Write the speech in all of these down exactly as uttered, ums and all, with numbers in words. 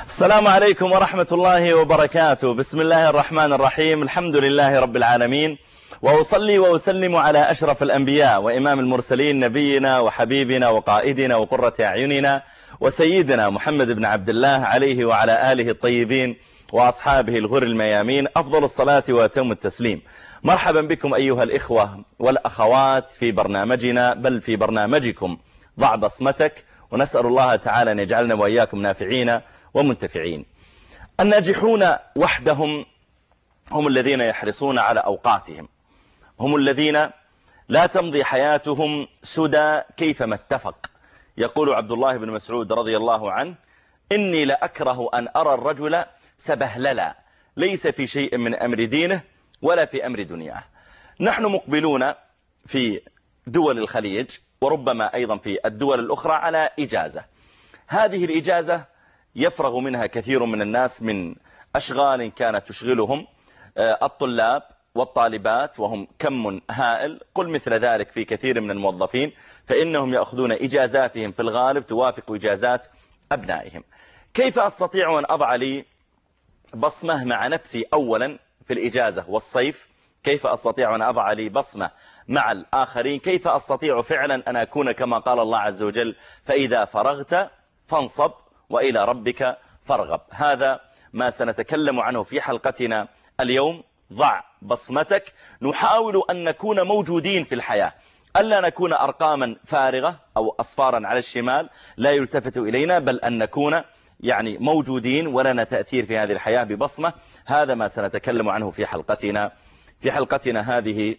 السلام عليكم ورحمة الله وبركاته. بسم الله الرحمن الرحيم. الحمد لله رب العالمين، وأصلي وأسلم على أشرف الأنبياء وإمام المرسلين، نبينا وحبيبنا وقائدنا وقرة أعيننا وسيدنا محمد بن عبد الله عليه وعلى آله الطيبين وأصحابه الغر الميامين أفضل الصلاة وأتم التسليم. مرحبا بكم أيها الإخوة والأخوات في برنامجنا، بل في برنامجكم ضع بصمتك، ونسأل الله تعالى أن يجعلنا وإياكم نافعين ومنتفعين. الناجحون وحدهم هم الذين يحرصون على أوقاتهم، هم الذين لا تمضي حياتهم سدى كيفما اتفق. يقول عبد الله بن مسعود رضي الله عنه: إني لأكره أن أرى الرجل سبهللا، ليس في شيء من أمر دينه ولا في أمر دنياه. نحن مقبلون في دول الخليج وربما أيضا في الدول الأخرى على إجازة. هذه الإجازة يفرغ منها كثير من الناس من أشغال كانت تشغلهم، الطلاب والطالبات وهم كم هائل، قل مثل ذلك في كثير من الموظفين، فإنهم يأخذون إجازاتهم في الغالب توافق إجازات أبنائهم. كيف أستطيع أن أضع لي بصمة مع نفسي أولا في الإجازة والصيف؟ كيف أستطيع أن أضع لي بصمة مع الآخرين؟ كيف أستطيع فعلا أن أكون كما قال الله عز وجل: فإذا فرغت فانصب وإلى ربك فارغب. هذا ما سنتكلم عنه في حلقتنا اليوم. ضع بصمتك. نحاول أن نكون موجودين في الحياة، ألا نكون أرقاما فارغة أو أصفارا على الشمال لا يلتفت إلينا، بل أن نكون يعني موجودين ولنا تأثير في هذه الحياة ببصمة. هذا ما سنتكلم عنه في حلقتنا في حلقتنا هذه.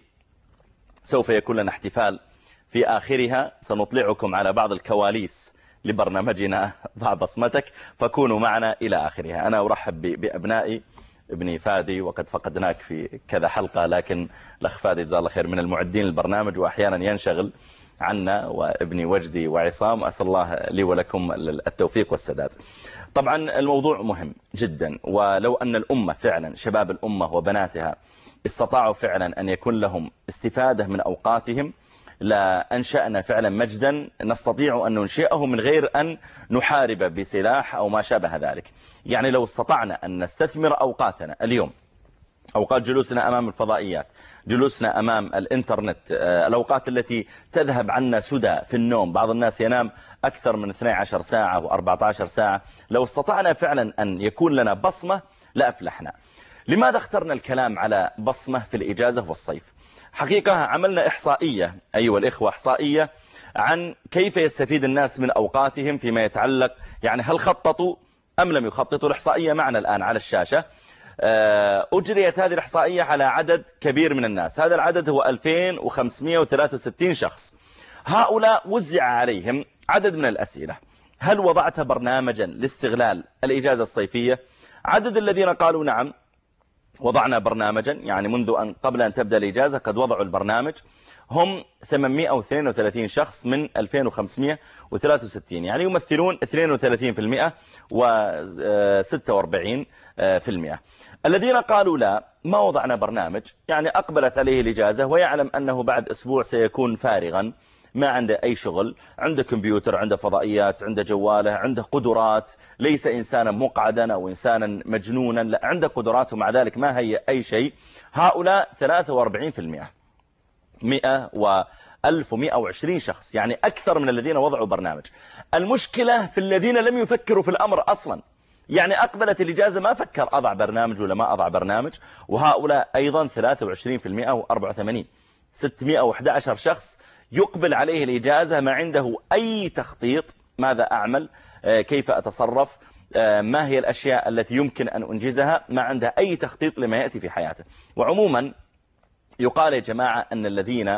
سوف يكون لنا احتفال في آخرها، سنطلعكم على بعض الكواليس لبرنامجنا ضع بصمتك، فكونوا معنا إلى آخرها. أنا أرحب بأبنائي، ابني فادي وقد فقدناك في كذا حلقة، لكن الأخ فادي جزاه الله خير من المعدين البرنامج وأحيانا ينشغل عنا، وابني وجدي وعصام، أسأل الله لي ولكم التوفيق والسداد. طبعا الموضوع مهم جدا، ولو أن الأمة فعلا، شباب الأمة وبناتها، استطاعوا فعلا أن يكون لهم استفادة من أوقاتهم، لا أنشأنا فعلا مجدا نستطيع أن ننشئه من غير أن نحارب بسلاح أو ما شابه ذلك. يعني لو استطعنا أن نستثمر أوقاتنا اليوم، أوقات جلوسنا أمام الفضائيات، جلوسنا أمام الإنترنت، الأوقات التي تذهب عنا سدى في النوم، بعض الناس ينام أكثر من اثنتي عشرة ساعة وأربعة عشر ساعة، لو استطعنا فعلا أن يكون لنا بصمة لأفلحنا. لماذا اخترنا الكلام على بصمة في الإجازة والصيف؟ حقيقة عملنا إحصائية أيها الإخوة، إحصائية عن كيف يستفيد الناس من أوقاتهم فيما يتعلق، يعني هل خططوا أم لم يخططوا. الإحصائية معنا الآن على الشاشة. أجريت هذه الإحصائية على عدد كبير من الناس، هذا العدد هو ألفين وخمسمئة وثلاثة وستين شخص. هؤلاء وزع عليهم عدد من الأسئلة: هل وضعت برنامجا لاستغلال الإجازة الصيفية؟ عدد الذين قالوا نعم وضعنا برنامجا، يعني منذ أن قبل أن تبدأ الإجازة قد وضعوا البرنامج، هم ثمانمئة واثنين وثلاثين شخص من ألفين وخمسمئة وثلاثة وستين، يعني يمثلون اثنين وثلاثين بالمئة وستة وأربعين بالمئة. الذين قالوا لا، ما وضعنا برنامج، يعني أقبلت عليه الإجازة ويعلم أنه بعد أسبوع سيكون فارغا، ما عنده أي شغل، عنده كمبيوتر، عنده فضائيات، عنده جواله، عنده قدرات، ليس إنسانا مقعدا أو إنسانا مجنونا، لا، عنده قدرات ومع ذلك ما هي أي شيء. هؤلاء ثلاثة وأربعين بالمئة، مئة وألف ومئة وعشرين شخص، يعني أكثر من الذين وضعوا برنامج. المشكلة في الذين لم يفكروا في الأمر أصلا، يعني أقبلت الإجازة ما فكر أضع برنامج ولا ما أضع برنامج، وهؤلاء أيضا ثلاثة وعشرين بالمئة وأربعة وثمانين، ستمئة وأحد عشر شخص يقبل عليه الإجازة ما عنده أي تخطيط. ماذا أعمل؟ كيف أتصرف؟ ما هي الأشياء التي يمكن أن أنجزها؟ ما عنده أي تخطيط لما يأتي في حياته. وعموما يقال يا جماعة أن الذين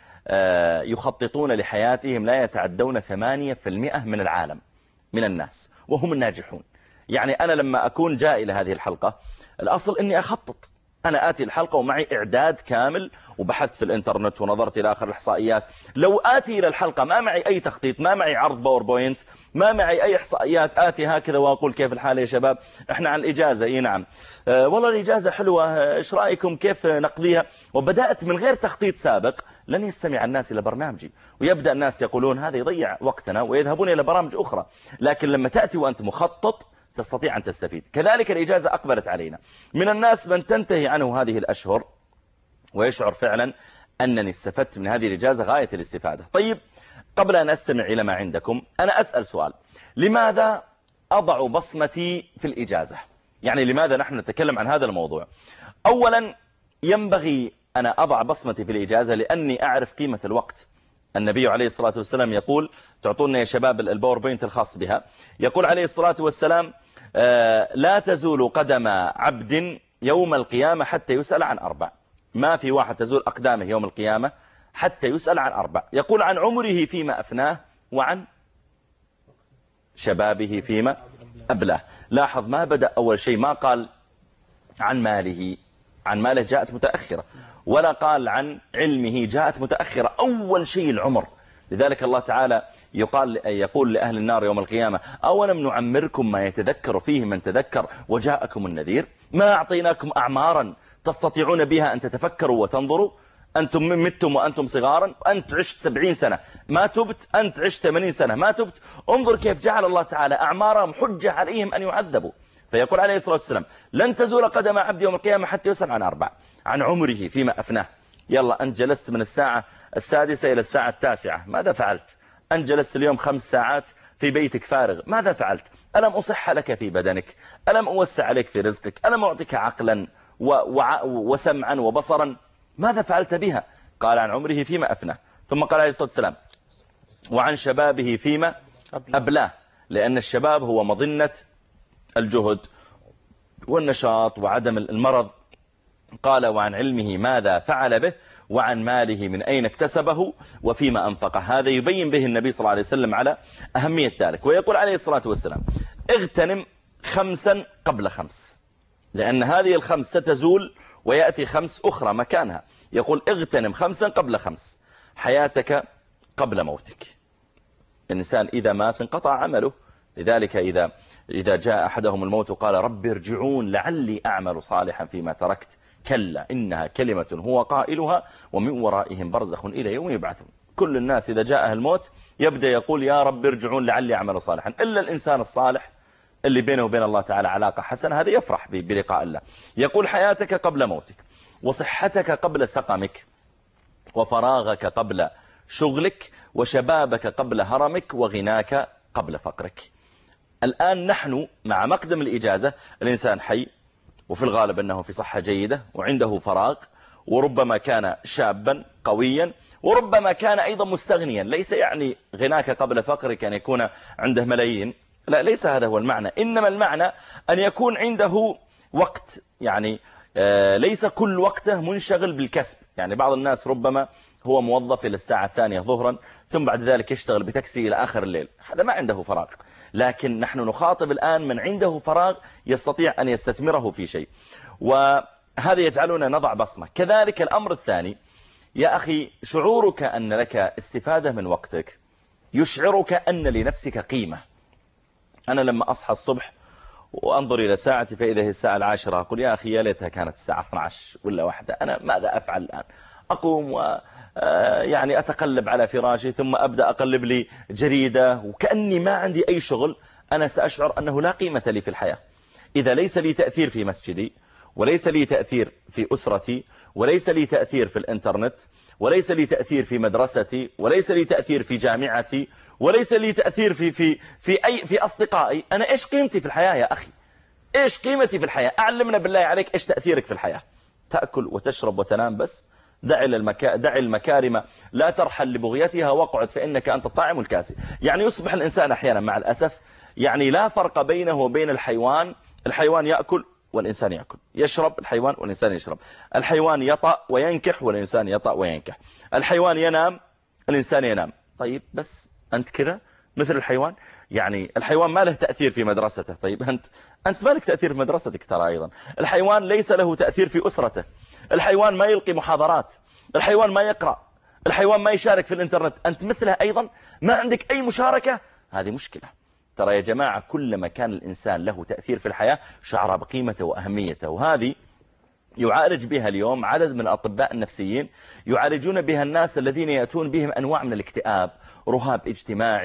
يخططون لحياتهم لا يتعدون ثمانية بالمئة من العالم، من الناس، وهم الناجحون. يعني أنا لما أكون جاء إلى هذه الحلقة، الأصل أني أخطط، أنا آتي الحلقة ومعي إعداد كامل وبحثت في الإنترنت ونظرت إلى آخر الإحصائيات. لو آتي إلى الحلقة ما معي أي تخطيط، ما معي عرض باوربوينت، ما معي أي إحصائيات، آتي هكذا وأقول كيف الحال يا شباب، إحنا عن الإجازة، إيه نعم، أه والله الإجازة حلوة، إيش رأيكم كيف نقضيها، وبدأت من غير تخطيط سابق، لن يستمع الناس إلى برنامجي، ويبدأ الناس يقولون هذا يضيع وقتنا ويذهبون إلى برامج أخرى. لكن لما تأتي وأنت مخطط تستطيع أن تستفيد. كذلك الإجازة أقبلت علينا. من الناس من تنتهي عنه هذه الأشهر ويشعر فعلا أنني استفدت من هذه الإجازة غاية الاستفادة. طيب، قبل أن أستمع إلى ما عندكم أنا أسأل سؤال: لماذا أضع بصمتي في الإجازة؟ يعني لماذا نحن نتكلم عن هذا الموضوع؟ أولا، ينبغي أنا أضع بصمتي في الإجازة لأني أعرف قيمة الوقت. النبي عليه الصلاة والسلام يقول، تعطونا يا شباب الباوربوينت الخاص بها، يقول عليه الصلاة والسلام: لا تزول قدم عبد يوم القيامة حتى يسأل عن أربع. ما في واحد تزول أقدامه يوم القيامة حتى يسأل عن أربع. يقول: عن عمره فيما أفناه، وعن شبابه فيما أبلاه. لاحظ، ما بدأ أول شيء، ما قال عن ماله، عن ماله جاءت متأخرة، ولا قال عن علمه جاءت متأخرة. أول شيء العمر. لذلك الله تعالى يقال يقول لأهل النار يوم القيامة: أولم نعمركم ما يتذكر فيه من تذكر وجاءكم النذير؟ ما أعطيناكم أعمارا تستطيعون بها أن تتفكروا وتنظروا؟ أنتم متم وأنتم صغارا، أنت عشت سبعين سنة ما تبت، أنت عشت ثمانين سنة ما تبت. انظر كيف جعل الله تعالى أعمارهم حجة عليهم أن يعذبوا. فيقول عليه الصلاة والسلام: لن تزول قدم عبد يوم القيامة حتى يسأل عن أربع: عن عمره فيما أفناه. يلا، أنت جلست من الساعة السادسة إلى الساعة التاسعة، ماذا فعلت؟ أنت جلست اليوم خمس ساعات في بيتك فارغ، ماذا فعلت؟ ألم أصح لك في بدنك؟ ألم أوسع عليك في رزقك؟ ألم أعطيك عقلا وسمعا وبصرا؟ ماذا فعلت بها؟ قال: عن عمره فيما أفناه. ثم قال عليه الصلاة والسلام: وعن شبابه فيما أبلاه، لأن الشباب هو مظنة الجهد والنشاط وعدم المرض. قال: وعن علمه ماذا فعل به، وعن ماله من أين اكتسبه وفيما أنفقه. هذا يبين به النبي صلى الله عليه وسلم على أهمية ذلك. ويقول عليه الصلاة والسلام: اغتنم خمسا قبل خمس، لأن هذه الخمس ستزول ويأتي خمس أخرى مكانها. يقول: اغتنم خمسا قبل خمس: حياتك قبل موتك. الإنسان إذا مات انقطع عمله. لذلك إذا إذا جاء أحدهم الموت قال: رب ارجعون لعلي أعمل صالحا فيما تركت، كلا إنها كلمة هو قائلها ومن ورائهم برزخ إلى يوم يبعثون. كل الناس إذا جاءه الموت يبدأ يقول: يا رب ارجعون لعلي أعمل صالحا، إلا الإنسان الصالح اللي بينه وبين الله تعالى علاقة حسنة، هذا يفرح بلقاء الله. يقول: حياتك قبل موتك، وصحتك قبل سقمك، وفراغك قبل شغلك، وشبابك قبل هرمك، وغناك قبل فقرك. الآن نحن مع مقدم الإجازة الإنسان حي، وفي الغالب أنه في صحة جيدة وعنده فراغ، وربما كان شابا قويا، وربما كان أيضا مستغنيا. ليس يعني غناك قبل فقرك أن يكون عنده ملايين، لا، ليس هذا هو المعنى. إنما المعنى أن يكون عنده وقت، يعني ليس كل وقته منشغل بالكسب. يعني بعض الناس ربما هو موظف إلى الساعة الثانية ظهرا، ثم بعد ذلك يشتغل بتاكسي إلى آخر الليل، هذا ما عنده فراغ. لكن نحن نخاطب الآن من عنده فراغ يستطيع أن يستثمره في شيء، وهذا يجعلنا نضع بصمة. كذلك الأمر الثاني، يا أخي، شعورك أن لك استفادة من وقتك يشعرك أن لنفسك قيمة. أنا لما أصحى الصبح وأنظر إلى ساعتي فإذا هي الساعة العاشرة، أقول: يا أخي، يا ليتها كانت الساعة اثنتي عشرة ولا واحدة، أنا ماذا أفعل الآن؟ أقوم و يعني أتقلب على فراشي، ثم أبدأ أقلب لي جريدة، وكأني ما عندي أي شغل. أنا سأشعر أنه لا قيمة لي في الحياة إذا ليس لي تأثير في مسجدي، وليس لي تأثير في أسرتي، وليس لي تأثير في الإنترنت، وليس لي تأثير في مدرستي، وليس لي تأثير في جامعتي، وليس لي تأثير في في في أي في أصدقائي. أنا إيش قيمتي في الحياة يا أخي؟ إيش قيمتي في الحياة؟ أعلمنا بالله عليك إيش تأثيرك في الحياة. تأكل وتشرب وتنام بس؟ دع المكا... دع المكارم لا ترحل لبغيتها، واقعد فإنك أنت الطاعم الكاسي. يعني يصبح الإنسان أحيانا مع الأسف يعني لا فرق بينه وبين الحيوان. الحيوان يأكل والإنسان يأكل، يشرب الحيوان والإنسان يشرب، الحيوان يطأ وينكح والإنسان يطأ وينكح، الحيوان ينام الإنسان ينام. طيب بس أنت كذا مثل الحيوان؟ يعني الحيوان ما له تأثير في مدرسته. طيب أنت أنت ما لك تأثير في مدرستك ترى أيضا. الحيوان ليس له تأثير في أسرته، الحيوان ما يلقي محاضرات، الحيوان ما يقرأ، الحيوان ما يشارك في الإنترنت، أنت مثله أيضا ما عندك أي مشاركة. هذه مشكلة. ترى يا جماعة، كلما كان الإنسان له تأثير في الحياة شعر بقيمته وأهميته. وهذه يعالج بها اليوم عدد من الأطباء النفسيين، يعالجون بها الناس الذين يأتون بهم أنواع من الاكتئاب، رهاب اجتماعي،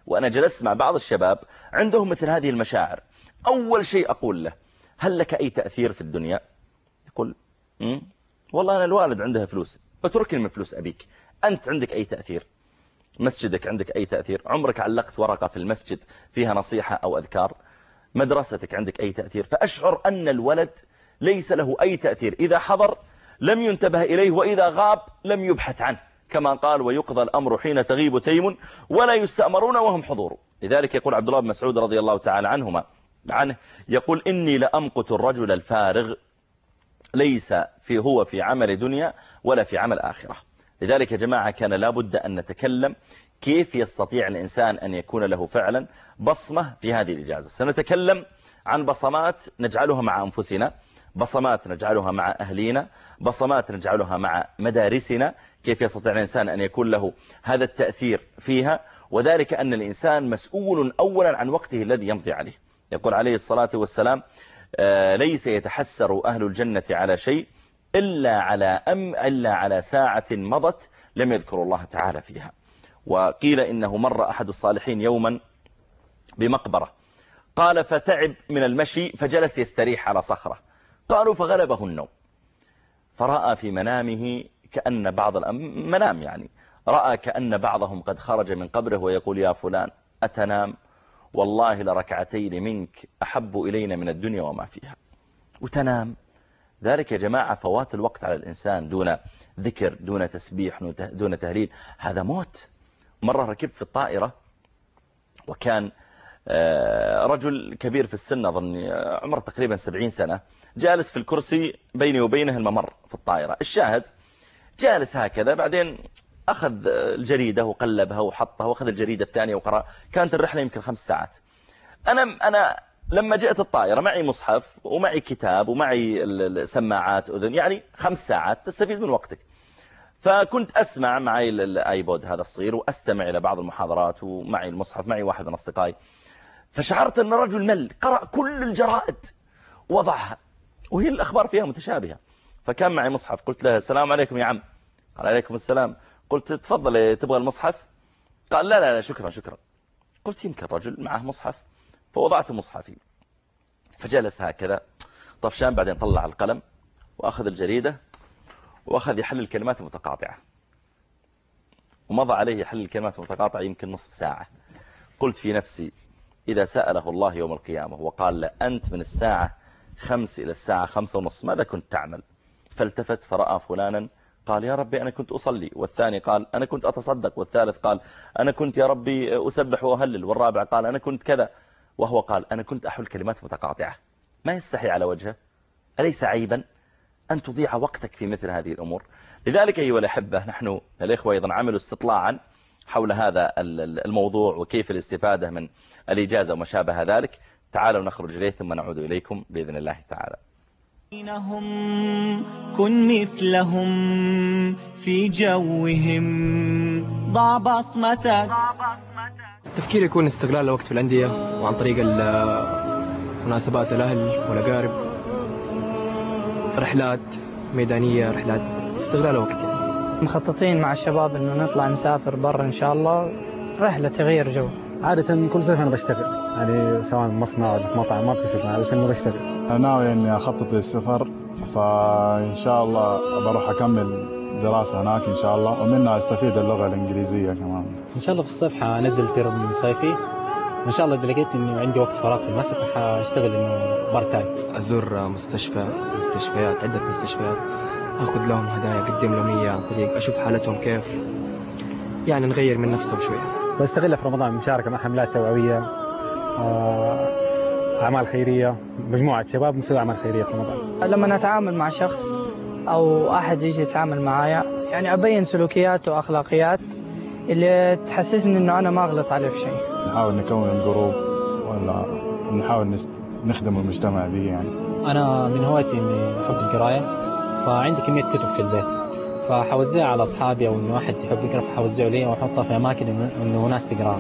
وأنا جلست مع بعض الشباب عندهم مثل هذه المشاعر، أول شيء أقول له: هل لك أي تأثير في الدنيا؟ يقول: م? والله أنا الوالد عنده فلوس. اتركني من فلوس أبيك. أنت عندك أي تأثير؟ مسجدك عندك أي تأثير؟ عمرك علقت ورقة في المسجد فيها نصيحة أو أذكار؟ مدرستك عندك أي تأثير؟ فأشعر أن الولد ليس له أي تأثير، إذا حضر لم ينتبه إليه، وإذا غاب لم يبحث عنه، كما قال: ويقضى الأمر حين تغيب تيم ولا يستأمرون وهم حضور. لذلك يقول عبد الله بن مسعود رضي الله تعالى عنهما عنه، يقول: إني لأمقت الرجل الفارغ ليس في هو في عمل دنيا ولا في عمل آخرة. لذلك يا جماعة كان لابد أن نتكلم كيف يستطيع الإنسان أن يكون له فعلا بصمة في هذه الإجازة. سنتكلم عن بصمات نجعلها مع أنفسنا، بصمات نجعلها مع أهلينا، بصمات نجعلها مع مدارسنا، كيف يستطيع الإنسان أن يكون له هذا التأثير فيها، وذلك أن الإنسان مسؤول أولا عن وقته الذي يمضي عليه. يقول عليه الصلاة والسلام: ليس يتحسر أهل الجنة على شيء إلا على أم إلا على ساعة مضت لم يذكروا الله تعالى فيها. وقيل إنه مر أحد الصالحين يوما بمقبرة، قال: فتعب من المشي فجلس يستريح على صخرة. قالوا: فغلبه النوم، فرأى في منامه كأن بعض المنام يعني رأى كأن بعضهم قد خرج من قبره ويقول: يا فلان أتنام؟ والله لركعتين منك أحب إلينا من الدنيا وما فيها. وتنام. ذلك يا جماعة فوات الوقت على الإنسان دون ذكر، دون تسبيح، دون تهليل، هذا موت. مرة ركبت في الطائرة، وكان رجل كبير في السن، أظن عمره تقريبا سبعين سنة، جالس في الكرسي بيني وبينه الممر في الطائرة. الشاهد جالس هكذا، بعدين أخذ الجريدة وقلبها وحطها، وأخذ الجريدة الثانية وقرأ. كانت الرحلة يمكن خمس ساعات. أنا أنا لما جئت الطائرة معي مصحف ومعي كتاب ومعي السماعات أذن، يعني خمس ساعات تستفيد من وقتك. فكنت أسمع معي الآيبود هذا الصغير وأستمع إلى بعض المحاضرات، ومعي المصحف، معي واحد من أصدقائي. فشعرت أن رجل مل، قرأ كل الجرائد وضعها، وهي الأخبار فيها متشابهة. فكان معي مصحف، قلت له: السلام عليكم يا عم. قال: عليكم السلام. قلت: تفضل، تبغى المصحف؟ قال: لا لا لا شكرا شكرا. قلت: يمكن رجل معه مصحف. فوضعت مصحفي، فجلس هكذا طفشان، بعدين طلع القلم وأخذ الجريدة وأخذ يحل الكلمات المتقاطعة، ومضى عليه يحل الكلمات المتقاطعة يمكن نصف ساعة. قلت في نفسي: إذا سأله الله يوم القيامة وقال له: أنت من الساعة خمس إلى الساعة خمسة ونص ماذا كنت تعمل؟ فالتفت فرأى فلانا قال: يا ربي أنا كنت أصلي، والثاني قال: أنا كنت أتصدق، والثالث قال: أنا كنت يا ربي أسبح وأهلل، والرابع قال: أنا كنت كذا، وهو قال: أنا كنت أحل كلمات متقاطعة. ما يستحي على وجهه؟ أليس عيبا أن تضيع وقتك في مثل هذه الأمور؟ لذلك أيها الأحبة، نحن الإخوة أيضا عملوا استطلاعا حول هذا الموضوع وكيف الاستفادة من الإجازة وما شابه ذلك. تعالوا نخرج إليه ثم نعود إليكم بإذن الله تعالى. كن مثلهم في جوهم، ضع بصمتك. التفكير يكون استغلال الوقت في الأندية، وعن طريق مناسبات الأهل والأقارب، رحلات ميدانية، رحلات استغلال الوقت يعني. مخططين مع الشباب إنه نطلع نسافر برا إن شاء الله، رحلة تغيير جو. عادة كل صيف أنا بشتغل، يعني سواء مصنع ولا في مطعم ما بتفرق معي، بس إنه بشتغل. أنا ناوي إني أخطط للسفر، فإن شاء الله بروح أكمل دراسة هناك إن شاء الله، ومنها أستفيد اللغة الإنجليزية كمان. إن شاء الله في الصيف حنزل ترم صيفي، وإن شاء الله إذا لقيت إنه عندي وقت فراغ في المسرح حاشتغل إنه بارت تايم. أزور مستشفى مستشفيات عدة مستشفيات، أخذ لهم هدايا، أقدم لهم إياها عن طريق أشوف حالتهم كيف، يعني نغير من نفسهم شوية. بستغلها في رمضان مشاركة مع حملات توعوية، أعمال خيرية، مجموعة شباب نسوي أعمال خيرية في رمضان. لما نتعامل مع شخص أو أحد يجي يتعامل معايا، يعني أبين سلوكيات وأخلاقيات اللي تحسسني إنه أنا ما أغلط عليه في شيء. نحاول نكون جروب ولا نحاول نخدم المجتمع به يعني. أنا من هوايتي إني أحب القراية، فعندي كمية كتب في البيت، فحوزعها على أصحابي، أو إنه واحد يحب يقرأ فحوزعه لي وأحطها في أماكن إنه ناس تقرأ.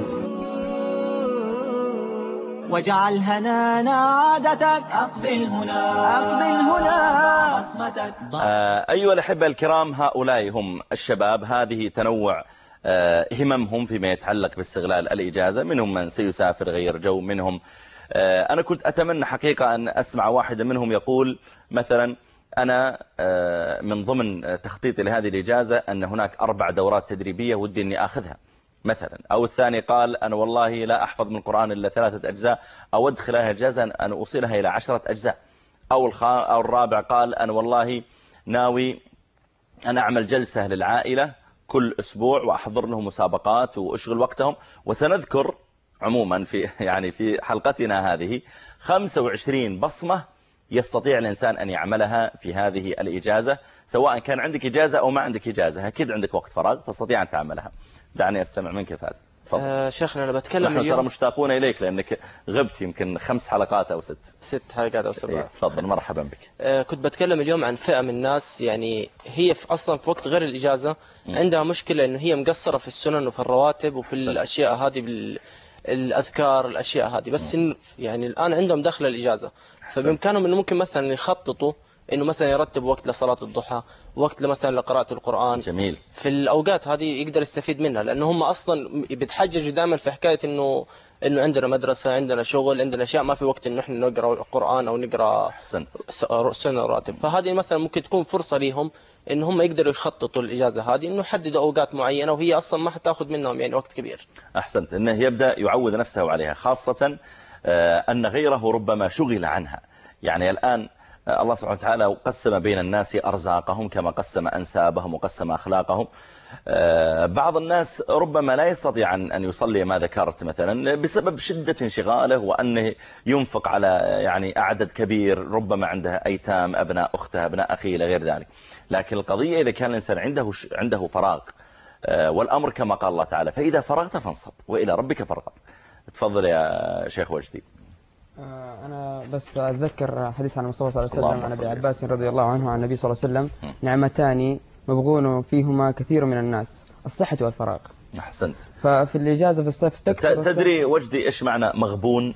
واجعل هنانا عادتك، أقبل هنا أقبل هنا بصمتك. أيها الأحبة الكرام، هؤلاء هم الشباب، هذه تنوع هممهم فيما يتعلق باستغلال الإجازة. منهم من سيسافر غير جو، منهم أنا كنت أتمنى حقيقة أن أسمع واحدة منهم يقول مثلا أنا من ضمن تخطيطي لهذه الإجازة أن هناك أربع دورات تدريبية ودي أني أخذها مثلا. أو الثاني قال أنا والله لا أحفظ من القرآن إلا ثلاثة أجزاء، أود خلال الإجازة أن أوصلها إلى عشرة أجزاء. أو, أو الرابع قال أنا والله ناوي أن أعمل جلسة للعائلة كل أسبوع وأحضر لهم مسابقات وأشغل وقتهم. وسنذكر عموما في يعني في حلقتنا هذه خمسة وعشرين بصمة يستطيع الإنسان أن يعملها في هذه الإجازة، سواء كان عندك إجازة أو ما عندك إجازة، أكيد عندك وقت فراغ تستطيع أن تعملها. دعني أستمع منك فهد. آه شيخنا أنا بتكلم نحن اليوم. ترى مشتاقون إليك لأنك غبت يمكن خمس حلقات أو ست ست حلقات أو سبعة. تفضل مرحبا بك. آه كنت بتكلم اليوم عن فئة من الناس، يعني هي في أصلا في وقت غير الإجازة م. عندها مشكلة إنه هي مقصرة في السنن وفي الرواتب وفي سنة. الأشياء هذه بال الأذكار الأشياء هذه، بس م. يعني الآن عندهم دخل الإجازة، فبإمكانهم إنه ممكن مثلا يخططوا إنه مثلا يرتب وقت لصلاة الضحى، وقت مثلا لقراءة القرآن. جميل. في الأوقات هذه يقدر يستفيد منها، لأنه هم أصلا بيتحججوا دائما في حكاية إنه إنه عندنا مدرسة، عندنا شغل، عندنا أشياء، ما في وقت إنه إحنا نقرأ القرآن أو نقرأ سنة راتب. فهذه مثلا ممكن تكون فرصة ليهم إن هم يقدروا يخططوا الإجازة هذه، إنه يحددوا أوقات معينة وهي أصلا ما حتاخذ منهم يعني وقت كبير. أحسنت، إنه يبدأ يعود نفسه عليها، خاصة أن غيره ربما شغل عنها. يعني الآن الله سبحانه وتعالى قسم بين الناس أرزاقهم كما قسم أنسابهم وقسم أخلاقهم. بعض الناس ربما لا يستطيع أن يصلي ما ذكرت مثلا بسبب شدة انشغاله، وأنه ينفق على يعني عدد كبير، ربما عنده أيتام، أبناء أخته، أبناء أخيه، غير ذلك. لكن القضية إذا كان الإنسان عنده عنده فراغ، والأمر كما قال الله تعالى فإذا فرغت فانصب وإلى ربك فارغب. تفضل يا شيخ وجدي. أنا بس أتذكر حديث عن المصطفى صلى الله عليه وسلم عن أبي عباس رضي الله عنه عن النبي صلى الله عليه وسلم: نعمتان مبغون فيهما كثير من الناس، الصحة والفراغ. أحسنت. ففي الإجازة في الصيف تكثر. تدري وجدي إيش معنى مغبون؟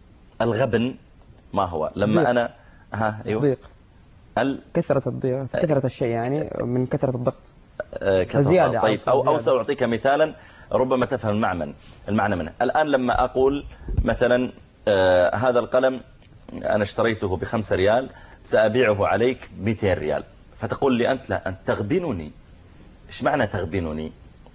الغبن ما هو؟ لما ضيق. أنا ها أيوه ضيق ال... كثرة الضيق، كثرة الشيء يعني من كثرة الضغط. آه كثرة. طيب أو أو سأعطيك مثالا ربما تفهم المعنى المعنى منه. الآن لما أقول مثلا آه هذا القلم أنا اشتريته بخمسة ريال، سأبيعه عليك مئتين ريال، فتقول لي أنت لا، أنت تغبنني. إيش معنى تغبنني؟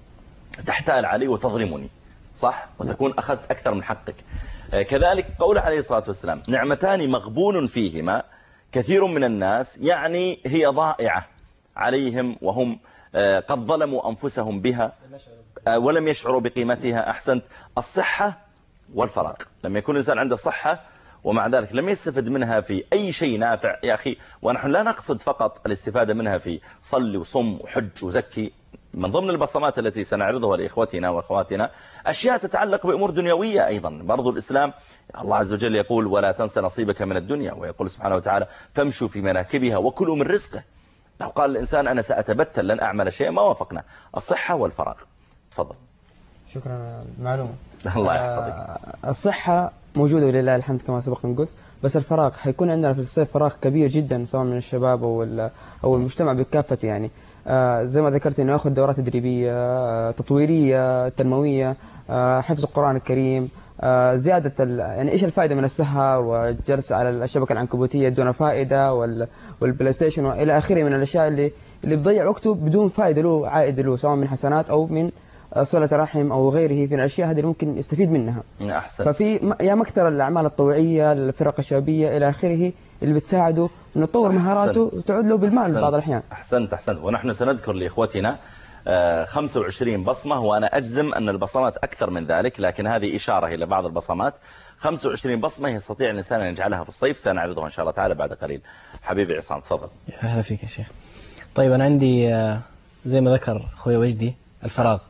تحتال علي وتظلمني، صح؟ وتكون أخذت أكثر من حقك. آه كذلك قول عليه الصلاة والسلام: نعمتان مغبون فيهما كثير من الناس، يعني هي ضائعة عليهم وهم آه قد ظلموا أنفسهم بها آه ولم يشعروا بقيمتها. أحسنت. الصحة والفراغ، لما يكون الإنسان عنده صحة ومع ذلك لم يستفد منها في أي شيء نافع يا أخي، ونحن لا نقصد فقط الاستفادة منها في صل وصم وحج وزكي. من ضمن البصمات التي سنعرضها لإخوتنا وأخواتنا أشياء تتعلق بأمور دنيوية أيضا. برضو الإسلام الله عز وجل يقول: ولا تنس نصيبك من الدنيا، ويقول سبحانه وتعالى: فامشوا في مناكبها وكلوا من رزقه. لو قال الإنسان أنا سأتبتل لن أعمل شيء ما وافقنا. الصحة والفراغ. تفضل. شكرا المعلومة. الله يحفظك. الصحة موجودة ولله الحمد كما سبق أن قلت، بس الفراغ حيكون عندنا في الصيف فراغ كبير جدا، سواء من الشباب أو أو المجتمع بكافة. يعني آه زي ما ذكرت إنه أخذ دورات تدريبية، آه تطويرية، تنموية، آه حفظ القرآن الكريم، آه زيادة يعني إيش الفائدة من السهر والجلسة على الشبكة العنكبوتية دون فائدة، والبلاي ستيشن وإلى آخره من الأشياء اللي اللي بضيع وقته بدون فائدة له، عائد له، سواء من حسنات أو من صلة رحم أو غيره في الأشياء هذه اللي ممكن يستفيد منها. أحسن. ففي يا مكثر الأعمال الطوعية، الفرق الشبابية إلى آخره اللي بتساعده إنه يطور مهاراته وتعود له بالمال بعض الأحيان. أحسنت أحسنت. ونحن سنذكر لإخوتنا خمسة وعشرين بصمة، وأنا أجزم أن البصمات أكثر من ذلك، لكن هذه إشارة إلى بعض البصمات. خمسة وعشرين بصمة يستطيع الإنسان أن يجعلها في الصيف، سنعرضها إن شاء الله تعالى بعد قليل. حبيبي عصام تفضل. أهلا فيك يا شيخ. طيب أنا عندي زي ما ذكر أخوي وجدي الفراغ،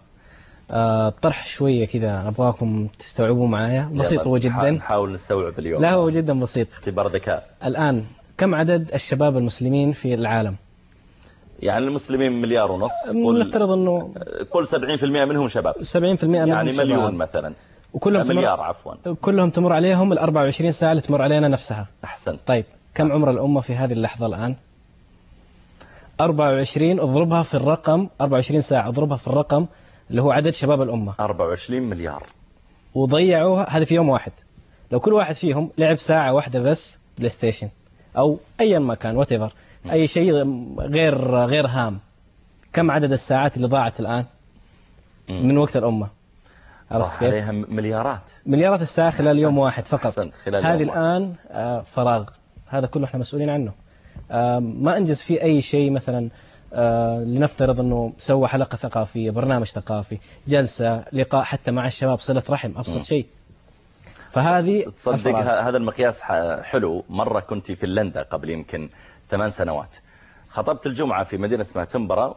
أه طرح شوية كذا أبغاكم تستوعبوا معايا، بسيط هو جدا. نحاول نستوعب اليوم. لا هو جدا بسيط، اختبار ذكاء. الآن كم عدد الشباب المسلمين في العالم؟ يعني المسلمين مليار ونص، نفترض أنه كل سبعين بالمئة منهم شباب، سبعين بالمئة منهم يعني شباب. مليون مثلا، وكلهم مليار تمر... عفوا كلهم تمر عليهم ال أربعة وعشرين ساعة اللي تمر علينا نفسها. أحسن. طيب كم عمر الأمة في هذه اللحظة الآن؟ أربعة وعشرين اضربها في الرقم، أربعة وعشرين ساعة اضربها في الرقم اللي هو عدد شباب الأمة. أربعة وعشرين مليار. وضيعوها هذا في يوم واحد. لو كل واحد فيهم لعب ساعة واحدة بس بلاي ستيشن أو أيا ما كان وات ايفر أي شيء غير غير هام، كم عدد الساعات اللي ضاعت الآن من وقت الأمة؟ راح عليها مليارات مليارات الساعة خلال يوم واحد فقط. هذه يوم الآن آه فراغ، هذا كله احنا مسؤولين عنه. آه ما أنجز فيه أي شيء. مثلا آه لنفترض أنه سوى حلقة ثقافية، برنامج ثقافي، جلسة، لقاء حتى مع الشباب، صلة رحم، أبسط شيء. فهذه تصدق هذا المقياس حلو. مرة كنت في فنلندا قبل يمكن ثمان سنوات، خطبت الجمعة في مدينة اسمها تمبرا،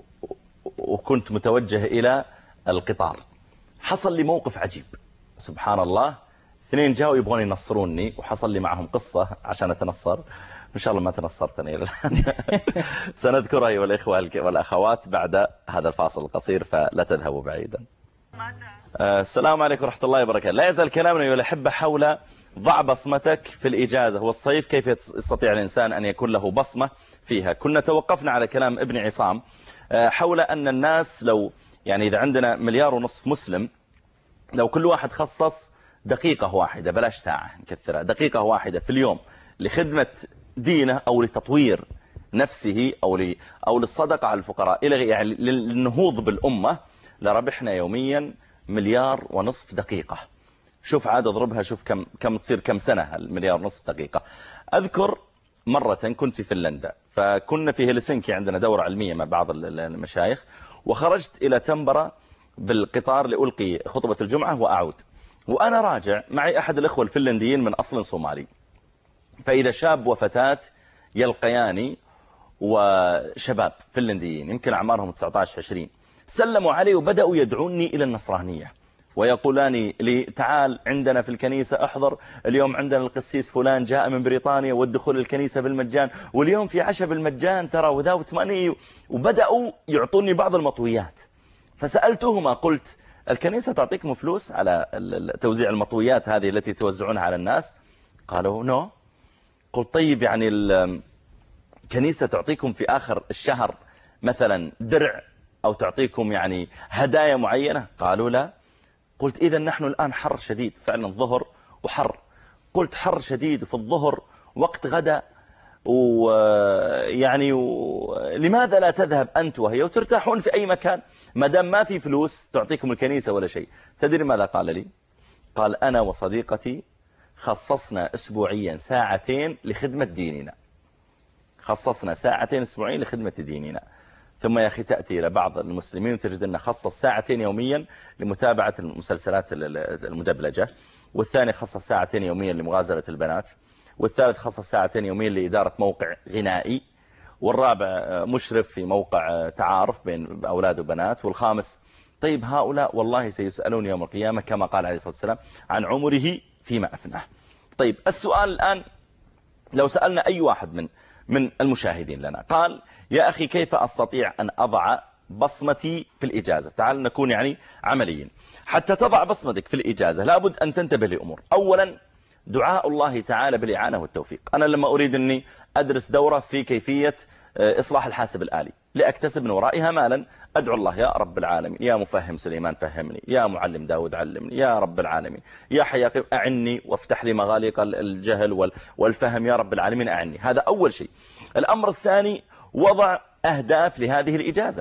وكنت متوجه إلى القطار. حصل لي موقف عجيب سبحان الله. اثنين جاءوا يبغون ينصروني، وحصل لي معهم قصة عشان أتنصر. إن شاء الله ما تنصرتني الآن. سنذكرها أيها الإخوة والأخوات بعد هذا الفاصل القصير، فلا تذهبوا بعيدا. السلام عليكم ورحمة الله وبركاته. لا يزال كلامنا أيها الأحبة حول ضع بصمتك في الإجازة والصيف، كيف يستطيع الإنسان أن يكون له بصمة فيها. كنا توقفنا على كلام ابن عصام حول أن الناس لو يعني إذا عندنا مليار ونصف مسلم، لو كل واحد خصص دقيقة واحدة، بلاش ساعة نكثرها، دقيقة واحدة في اليوم لخدمة دينه أو لتطوير نفسه أو ل أو للصدقة على الفقراء إلى يعني للنهوض بالأمة، لربحنا يوميا مليار ونصف دقيقة. شوف عاد اضربها، شوف كم كم تصير كم سنة المليار ونصف دقيقة. أذكر مرة كنت في فنلندا، فكنا في هلسنكي عندنا دورة علمية مع بعض المشايخ، وخرجت إلى تمبرا بالقطار لألقي خطبة الجمعة وأعود. وأنا راجع معي أحد الأخوة الفنلنديين من أصل صومالي، فإذا شاب وفتاة يلقياني، وشباب فنلنديين يمكن أعمارهم تسعة عشر عشرين، سلموا علي وبدأوا يدعوني إلى النصرانية، ويقولان لي تعال عندنا في الكنيسة احضر، اليوم عندنا القسيس فلان جاء من بريطانيا والدخول الكنيسة بالمجان، واليوم في عشاء بالمجان ترى، وذا وتماني. وبدأوا يعطوني بعض المطويات، فسألتهما قلت الكنيسة تعطيكم فلوس على توزيع المطويات هذه التي توزعونها على الناس؟ قالوا نو. قلت طيب يعني الكنيسة تعطيكم في آخر الشهر مثلا درع أو تعطيكم يعني هدايا معينة؟ قالوا لا. قلت إذا نحن الآن حر شديد، فعلا ظهر وحر. قلت حر شديد في الظهر وقت غدا، ويعني و... لماذا لا تذهب أنت وهي وترتاحون في أي مكان ما دام ما في فلوس تعطيكم الكنيسة ولا شيء؟ تدري ماذا قال لي؟ قال أنا وصديقتي خصصنا أسبوعيا ساعتين لخدمة ديننا، خصصنا ساعتين أسبوعيا لخدمة ديننا. ثم يا أخي تأتي إلى بعض المسلمين وتجد أنه خصص ساعتين يوميا لمتابعة المسلسلات المدبلجة، والثاني خصص ساعتين يوميا لمغازلة البنات، والثالث خصص ساعتين يوميا لإدارة موقع غنائي، والرابع مشرف في موقع تعارف بين أولاد وبنات، والخامس. طيب هؤلاء والله سيسألون يوم القيامة كما قال عليه الصلاة والسلام عن عمره فيما أفناه. طيب السؤال الآن، لو سألنا أي واحد من من المشاهدين لنا قال يا أخي كيف أستطيع أن أضع بصمتي في الإجازة؟ تعال نكون يعني عمليين. حتى تضع بصمتك في الإجازة لابد أن تنتبه لأمور. أولا دعاء الله تعالى بالإعانة والتوفيق. أنا لما أريد أني أدرس دورة في كيفية إصلاح الحاسب الآلي لأكتسب من ورائها مالا، أدعو الله يا رب العالمين، يا مفهم سليمان فهمني، يا معلم داود علمني، يا رب العالمين، يا حياقي أعني وافتح لي مغاليق الجهل والفهم يا رب العالمين أعني. هذا أول شيء. الأمر الثاني وضع أهداف لهذه الإجازة،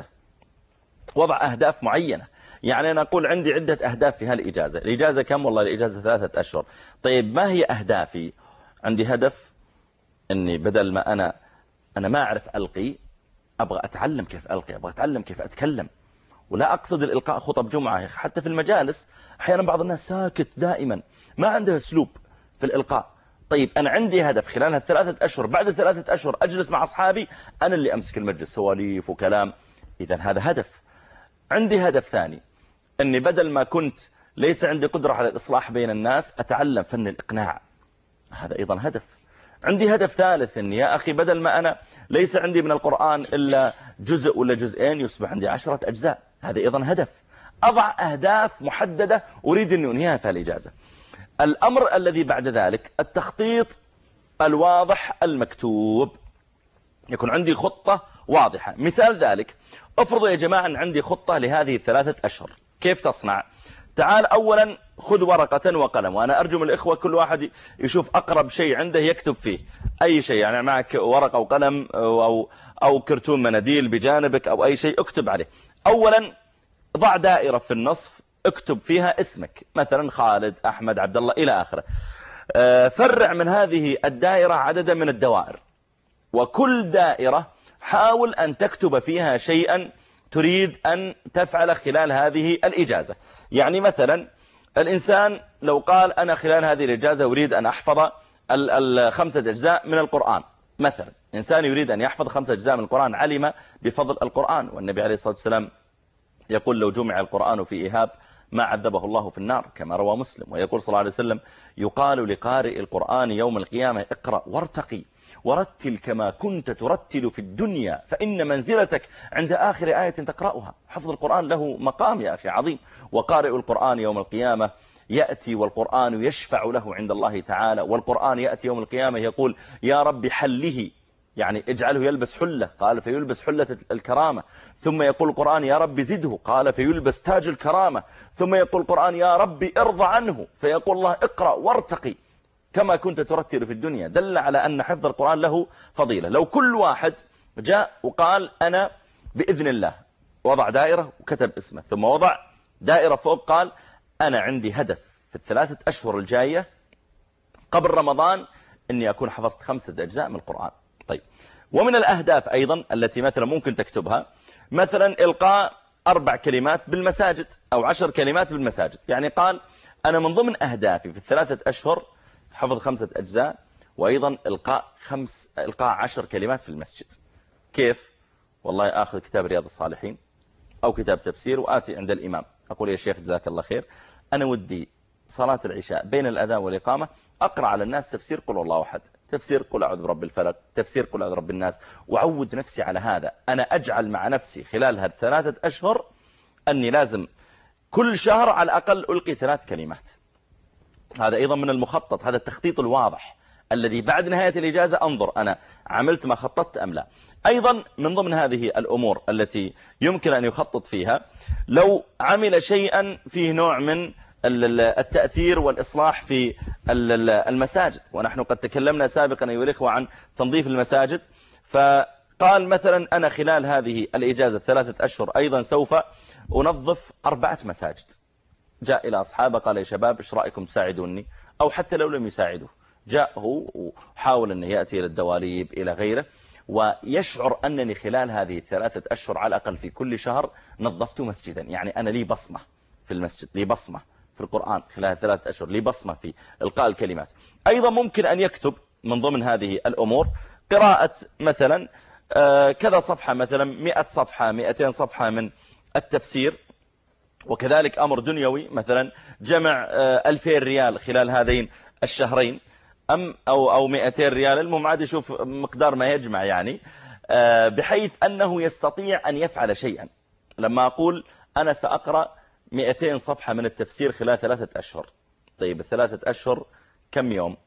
وضع أهداف معينة. يعني أنا أقول عندي عدة أهداف في هالإجازة. الإجازة كم؟ والله الإجازة ثلاثة أشهر. طيب ما هي أهدافي؟ عندي هدف أني بدل ما أنا أنا ما أعرف ألقي، أبغى أتعلم كيف ألقي، أبغى أتعلم كيف أتكلم. ولا أقصد الإلقاء خطب جمعة، حتى في المجالس أحيانا بعض الناس ساكت دائما ما عنده أسلوب في الإلقاء. طيب أنا عندي هدف خلال الثلاثة أشهر، بعد الثلاثة أشهر أجلس مع أصحابي أنا اللي أمسك المجلس سواليف وكلام. إذا هذا هدف. عندي هدف ثاني، أني بدل ما كنت ليس عندي قدرة على الإصلاح بين الناس أتعلم فن الإقناع، هذا أيضا هدف. عندي هدف ثالث، أني يا أخي بدل ما أنا ليس عندي من القرآن إلا جزء ولا جزئين يصبح عندي عشرة أجزاء، هذا أيضا هدف. أضع أهداف محددة أريد أن أنهيها في الإجازة. الأمر الذي بعد ذلك التخطيط الواضح المكتوب. يكون عندي خطة واضحة. مثال ذلك، افرضوا يا جماعة أن عندي خطة لهذه الثلاثة أشهر. كيف تصنع؟ تعال أولا خذ ورقة وقلم، وأنا أرجو من الإخوة كل واحد يشوف أقرب شيء عنده يكتب فيه أي شيء، يعني معك ورقة وقلم أو, أو كرتون مناديل بجانبك أو أي شيء اكتب عليه. أولا ضع دائرة في النصف اكتب فيها اسمك، مثلا خالد، أحمد، عبد الله إلى آخره. فرع من هذه الدائرة عددا من الدوائر، وكل دائرة حاول أن تكتب فيها شيئا تريد أن تفعل خلال هذه الإجازة. يعني مثلا الإنسان لو قال أنا خلال هذه الإجازة أريد أن أحفظ الخمسة أجزاء من القرآن، مثلا إنسان يريد أن يحفظ خمسة أجزاء من القرآن، علم بفضل القرآن، والنبي عليه الصلاة والسلام يقول لو جمع القرآن في إيهاب ما عذبه الله في النار، كما روى مسلم. ويقول صلى الله عليه وسلم يقال لقارئ القرآن يوم القيامة اقرأ وارتقي ورتل كما كنت ترتل في الدنيا فإن منزلتك عند آخر آية تقرأها. حفظ القرآن له مقام يا أخي عظيم. وقارئ القرآن يوم القيامة يأتي والقرآن يشفع له عند الله تعالى، والقرآن يأتي يوم القيامة يقول يا رب حله، يعني اجعله يلبس حلة، قال فيلبس حلة الكرامة. ثم يقول القرآن يا رب زده، قال فيلبس تاج الكرامة. ثم يقول القرآن يا رب ارضى عنه، فيقول الله اقرأ وارتقي كما كنت ترتل في الدنيا. دل على أن حفظ القرآن له فضيلة. لو كل واحد جاء وقال أنا بإذن الله، وضع دائرة وكتب اسمه، ثم وضع دائرة فوق قال أنا عندي هدف في الثلاثة أشهر الجاية قبل رمضان أني أكون حفظت خمسة أجزاء من القرآن. طيب، ومن الأهداف أيضا التي مثلا ممكن تكتبها، مثلا إلقاء أربع كلمات بالمساجد أو عشر كلمات بالمساجد. يعني قال أنا من ضمن أهدافي في الثلاثة أشهر حفظ خمسة أجزاء، وأيضا إلقاء خمس إلقاء عشر كلمات في المسجد. كيف؟ والله آخذ كتاب رياض الصالحين أو كتاب تفسير وآتي عند الإمام أقول يا شيخ جزاك الله خير، أنا ودي صلاة العشاء بين الأذان والإقامة أقرأ على الناس تفسير قل الله أحد، تفسير قل أعوذ برب الفلق، تفسير قل أعوذ برب الناس، وعود نفسي على هذا. أنا أجعل مع نفسي خلال هذه الثلاثة أشهر أني لازم كل شهر على الأقل ألقي ثلاث كلمات. هذا أيضا من المخطط، هذا التخطيط الواضح الذي بعد نهاية الإجازة أنظر أنا عملت ما خططت أم لا. أيضا من ضمن هذه الأمور التي يمكن أن يخطط فيها، لو عمل شيئا فيه نوع من التأثير والإصلاح في المساجد، ونحن قد تكلمنا سابقا أيها الإخوة عن تنظيف المساجد، فقال مثلا أنا خلال هذه الإجازة ثلاثة أشهر أيضا سوف أنظف أربعة مساجد. جاء إلى أصحابه قال يا شباب إيش رأيكم تساعدوني؟ أو حتى لو لم يساعده جاء هو وحاول أن يأتي إلى الدواليب إلى غيره، ويشعر أنني خلال هذه الثلاثة أشهر على الأقل في كل شهر نظفت مسجدا. يعني أنا لي بصمة في المسجد، لي بصمة في القرآن خلال الثلاثة أشهر، لي بصمة في إلقاء الكلمات. أيضا ممكن أن يكتب من ضمن هذه الأمور قراءة مثلا كذا صفحة، مثلا مئة صفحة مئتين صفحة من التفسير. وكذلك أمر دنيوي، مثلا جمع ألفين ريال خلال هذين الشهرين أم أو أو مئتين ريال، المهم عاد يشوف مقدار ما يجمع، يعني بحيث أنه يستطيع أن يفعل شيئا. لما أقول أنا سأقرأ مئتين صفحة من التفسير خلال ثلاثة أشهر، طيب الثلاثة أشهر كم يوم؟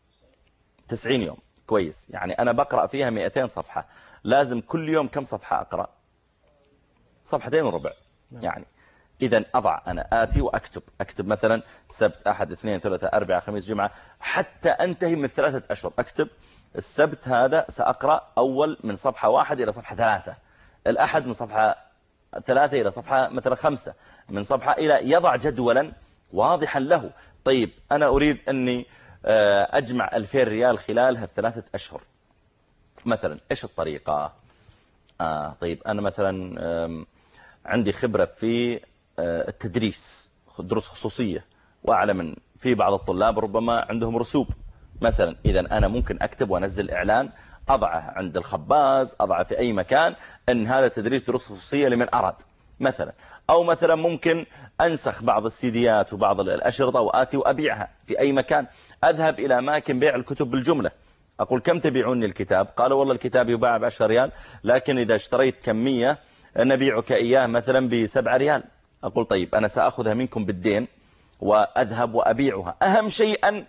تسعين يوم، كويس. يعني أنا بقرأ فيها مئتين صفحة، لازم كل يوم كم صفحة أقرأ؟ صفحتين وربع. يعني إذا أضع أنا آتي وأكتب أكتب مثلا سبت أحد اثنين ثلاثة أربعة خميس جمعة حتى أنتهي من ثلاثة أشهر. أكتب السبت هذا سأقرأ أول من صفحة واحد إلى صفحة ثلاثة، الأحد من صفحة ثلاثة إلى صفحة مثلا خمسة، من صفحة إلى يضع جدولا واضحا له. طيب أنا أريد أني أجمع ألفين ريال خلال هالثلاثة أشهر مثلا، إيش الطريقة؟ آه طيب أنا مثلا عندي خبرة في التدريس، دروس خصوصية، وأعلم أن في بعض الطلاب ربما عندهم رسوب مثلا، إذا أنا ممكن أكتب وأنزل إعلان أضعه عند الخباز، أضعه في أي مكان أن هذا تدريس دروس خصوصية لمن أراد مثلا. أو مثلا ممكن أنسخ بعض السيديات وبعض الأشرطة وآتي وأبيعها في أي مكان. أذهب إلى أماكن بيع الكتب بالجملة، أقول كم تبيعوني الكتاب؟ قالوا والله الكتاب يباع بعشر ريال، لكن إذا اشتريت كمية نبيعك إياه مثلا بسبع ريال. أقول طيب أنا سأخذها منكم بالدين وأذهب وأبيعها. أهم شيء أن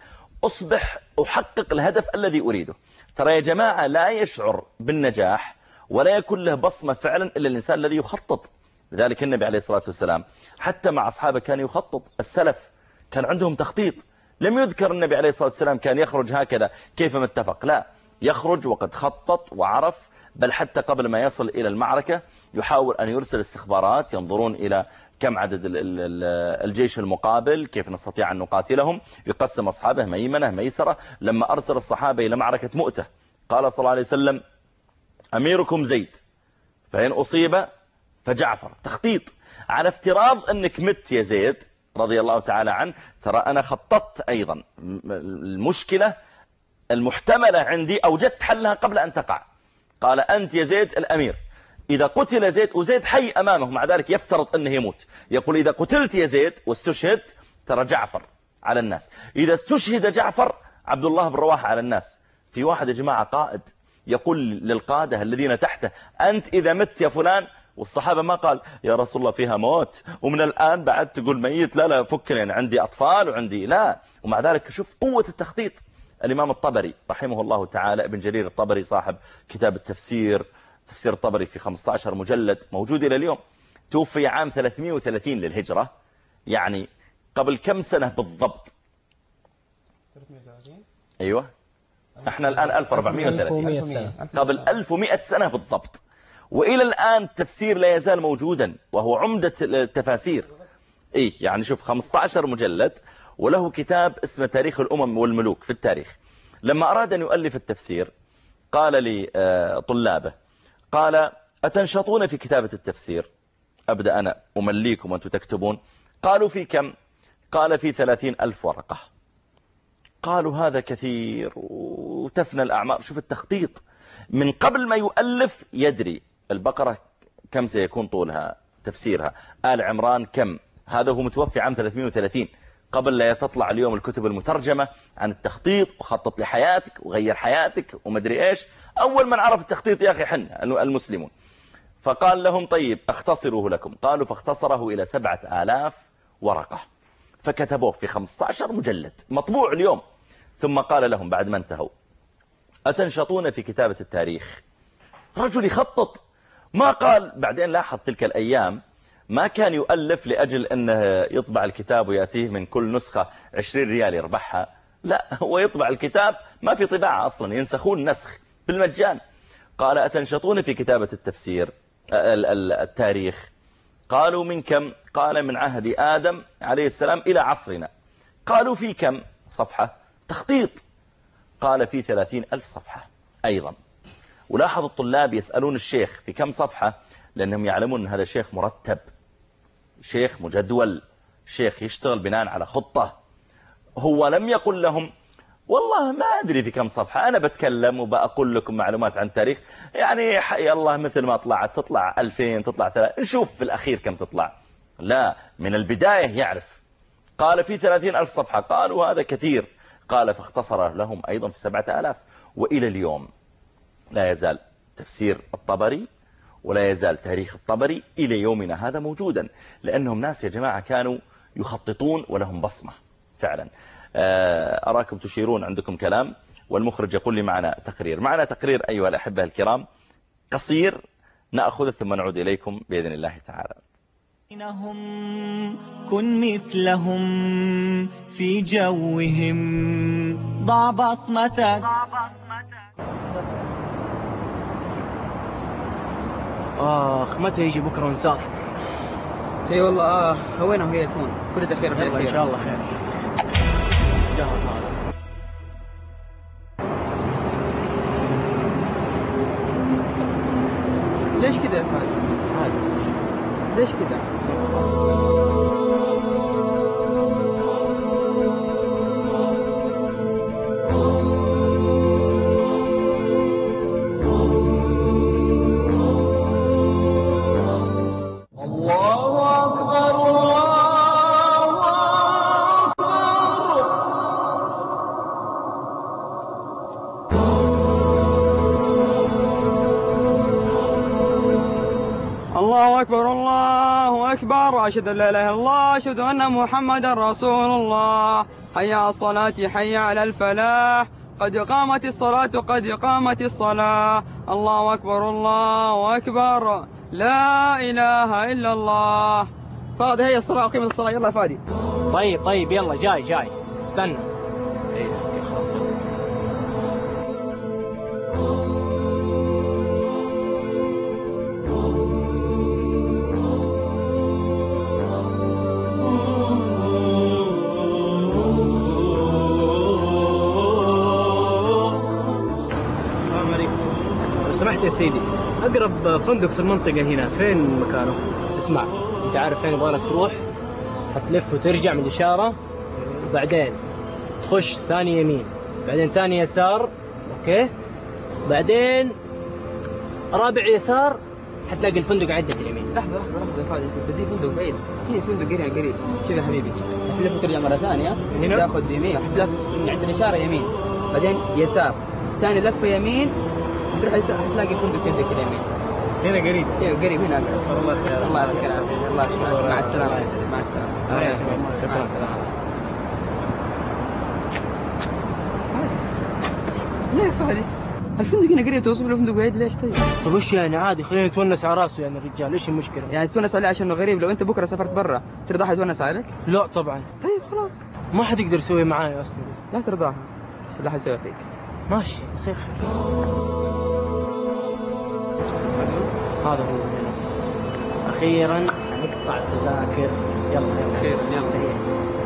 أصبح أحقق الهدف الذي أريده. ترى يا جماعة لا يشعر بالنجاح ولا يكون له بصمة فعلا إلا الإنسان الذي يخطط. لذلك النبي عليه الصلاة والسلام حتى مع أصحابه كان يخطط. السلف كان عندهم تخطيط. لم يذكر النبي عليه الصلاة والسلام كان يخرج هكذا كيفما اتفق، لا، يخرج وقد خطط وعرف، بل حتى قبل ما يصل إلى المعركة يحاول أن يرسل استخبارات ينظرون إلى كم عدد الجيش المقابل، كيف نستطيع أن نقاتلهم، يقسم أصحابه ميمنة ميسرة. لما أرسل الصحابة إلى معركة مؤتة قال صلى الله عليه وسلم أميركم زيد فإن أصيب فجعفر. تخطيط على افتراض أنك مت يا زيد رضي الله تعالى عنه، ترى أنا خططت أيضا، المشكلة المحتملة عندي أوجدت حلها قبل أن تقع. قال أنت يا زيد الأمير، إذا قتل زيد وزيد حي أمامه مع ذلك يفترض أنه يموت، يقول إذا قتلت يا زيد واستشهدت ترى جعفر على الناس، إذا استشهد جعفر عبد الله بن رواحة على الناس. في واحد يا جماعة قائد يقول للقادة الذين تحته أنت إذا مت يا فلان، والصحابة ما قال يا رسول الله فيها موت ومن الآن بعد تقول ميت، لا لا فكر، يعني عندي أطفال وعندي، لا. ومع ذلك شوف قوة التخطيط. الإمام الطبري رحمه الله تعالى، ابن جرير الطبري صاحب كتاب التفسير، تفسير الطبري في خمسة عشر مجلد موجود إلى اليوم، توفي عام ثلاثمائة وثلاثين للهجرة، يعني قبل كم سنة بالضبط؟ أيوة احنا الآن ألف وأربعمائة وثلاثين سنة. قبل ألف ومائة سنة بالضبط. وإلى الآن التفسير لا يزال موجودا وهو عمدة التفاسير. إيه يعني شوف خمسة عشر مجلد، وله كتاب اسمه تاريخ الأمم والملوك في التاريخ. لما أراد أن يؤلف التفسير قال لطلابه، قال أتنشطون في كتابة التفسير؟ أبدأ أنا أمليكم وأنتم تكتبون. قالوا في كم؟ قال في ثلاثين ألف ورقة. قالوا هذا كثير وتفنى الأعمار. شوف التخطيط من قبل ما يؤلف، يدري البقرة كم سيكون طولها تفسيرها، آل عمران كم، هذا هو متوفي عام ثلاثمائة وثلاثين قبل لا تطلع اليوم الكتب المترجمة عن التخطيط، وخطط لحياتك وغير حياتك ومدري إيش. أول من عرف التخطيط يا أخي حنا المسلمون. فقال لهم طيب اختصروه لكم. قالوا فاختصره إلى سبعة آلاف ورقة، فكتبوه في خمسة عشر مجلد مطبوع اليوم. ثم قال لهم بعد ما انتهوا أتنشطون في كتابة التاريخ؟ رجل يخطط، ما قال. بعدين لاحظ تلك الأيام ما كان يؤلف لأجل أنه يطبع الكتاب ويأتيه من كل نسخة عشرين ريال يربحها، لا، هو يطبع الكتاب ما في طباعة أصلا، ينسخون نسخ بالمجان. قال أتنشطون في كتابة التفسير التاريخ؟ قالوا من كم؟ قال من عهد آدم عليه السلام إلى عصرنا. قالوا في كم صفحة؟ تخطيط. قال في ثلاثين ألف صفحة أيضا. ولاحظ الطلاب يسألون الشيخ في كم صفحة، لأنهم يعلمون أن هذا شيخ مرتب، شيخ مجدول، شيخ يشتغل بناء على خطة. هو لم يقل لهم والله ما أدري في كم صفحة، أنا بتكلم وبأقول لكم معلومات عن التاريخ، يعني حي الله مثل ما طلعت تطلع ألفين تطلع ثلاثة، نشوف في الأخير كم تطلع. لا، من البداية يعرف. قال في ثلاثين ألف صفحة. قالوا هذا كثير. قال فاختصر لهم أيضا في سبعة آلاف. وإلى اليوم لا يزال تفسير الطبري ولا يزال تاريخ الطبري إلى يومنا هذا موجودا، لأنهم ناس يا جماعة كانوا يخططون ولهم بصمة فعلا. أراكم تشيرون عندكم كلام، والمخرج يقول لي معنا تقرير. معنا تقرير أيها الأحبة الكرام قصير نأخذ ثم نعود إليكم بإذن الله تعالى. كن مثلهم في جوهم، ضع بصمتك. آخ متى يجي بكرة ونسافر؟ اي والله آه هوينا وهي تهون، كل خير خير إن شاء الله خير. ليش كذا يا فهد؟ عادي. ليش كذا؟ الله أكبر الله أكبر، أشهد أن لا إله إلا الله، أشهد أن محمدا رسول الله. حي على الصلاة حي على الفلاح قد قامت الصلاة قد قامت الصلاة الله أكبر الله أكبر لا إله إلا الله. فاضي هي الصلاة وقيمة الصلاة يلا فادي. طيب طيب يلا جاي جاي استنى. ايه خلاص سمحت يا سيدي، أقرب فندق في المنطقة هنا فين مكانه؟ اسمع، أنت عارف فين يبغالك تروح؟ هتلف وترجع من الإشارة وبعدين تخش ثاني يمين بعدين ثاني يسار، أوكي؟ بعدين رابع يسار حتلاقي الفندق عندك اليمين. لحظة لحظة لحظة يا فادي، أنت توديه فندق بعيد، في فندق قريب قريب، شوف يا حبيبي، بس تلف وترجع مرة ثانية هنا تاخذ يمين، تلف من عند الإشارة يمين بعدين يسار، ثاني لفة يمين تروح يسار تلاقي فندق عندك اليمين. هنا قريب؟ ايوه قريب هنا قريب. الله خير. الله يعطيك العافية. الله يشكرك. مع السلامة. مع السلامة. مع السلامة. مع السلامة. ليه فادي؟ الفندق هنا قريب توصف له فندق بعيد ليش طيب؟ طيب وش يعني عادي خلينا نتونس على راسه يعني الرجال ايش المشكلة؟ يعني تتونس عليه عشان انه غريب، لو انت بكرة سافرت برا ترضاه يتونس عليك؟ لا طبعا. طيب خلاص. ما حد يقدر يسوي معايا اصلا. لا ترضاها. ايش اللي حيسوي فيك؟ ماشي يصير خير. هذا هو الملف. أخيرا نقطع التذاكر. يلا يلا خير يلا.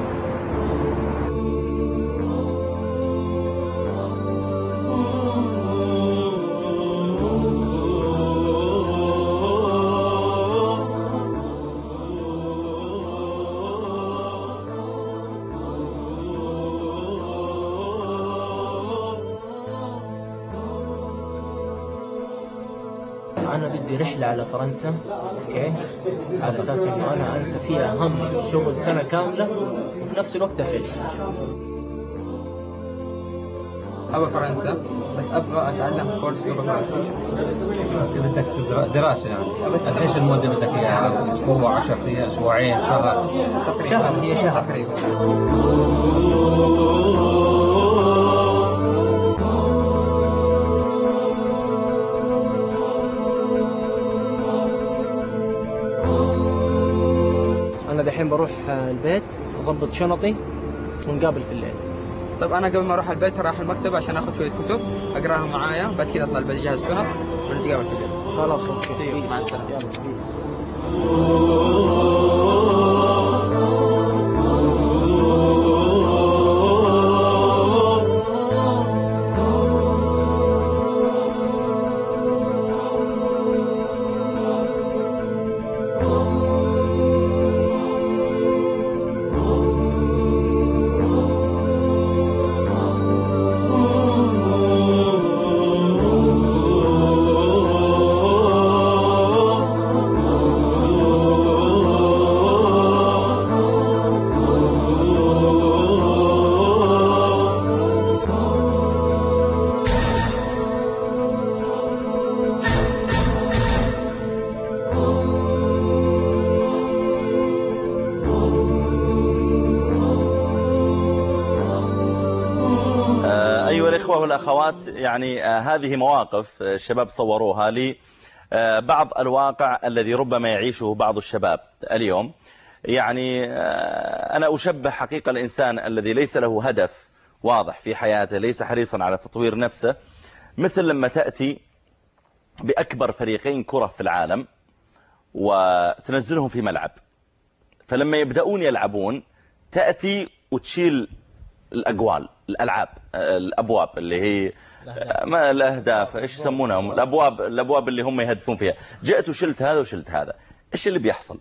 أنا بدي رحلة على فرنسا، أوكي؟ على أساس إنه أنا أنسى فيها هم شغل سنة كاملة وفي نفس الوقت أفيش. أبغى فرنسا بس أبغى أتعلم كورس لغة فرنسية. أنت بدك دراسة يعني؟ قديش المدة بدك إياها؟ أسبوع، عشرة أيام، أسبوعين، شهر؟ شهر هي شهر تقريبا. أنا دحين بروح البيت أضبط شنطي ونقابل في الليل. طب أنا قبل ما أروح البيت راح المكتبة عشان آخذ شوية كتب أقراها معايا، بعد كذا أطلع البيت أجهز الشنط ونتقابل في الليل. خلاص أوكي. مع السلامة. يلا والأخوات، يعني هذه مواقف الشباب صوروها لي بعض الواقع الذي ربما يعيشه بعض الشباب اليوم. يعني أنا أشبه حقيقة الإنسان الذي ليس له هدف واضح في حياته، ليس حريصا على تطوير نفسه، مثل لما تأتي بأكبر فريقين كرة في العالم وتنزلهم في ملعب، فلما يبدأون يلعبون تأتي وتشيل الأقوال، الألعاب، الأبواب اللي هي ما الأهداف، إيش يسمونهم، الأبواب الأبواب اللي هم يهدفون فيها. جئت وشلت هذا وشلت هذا، إيش اللي بيحصل؟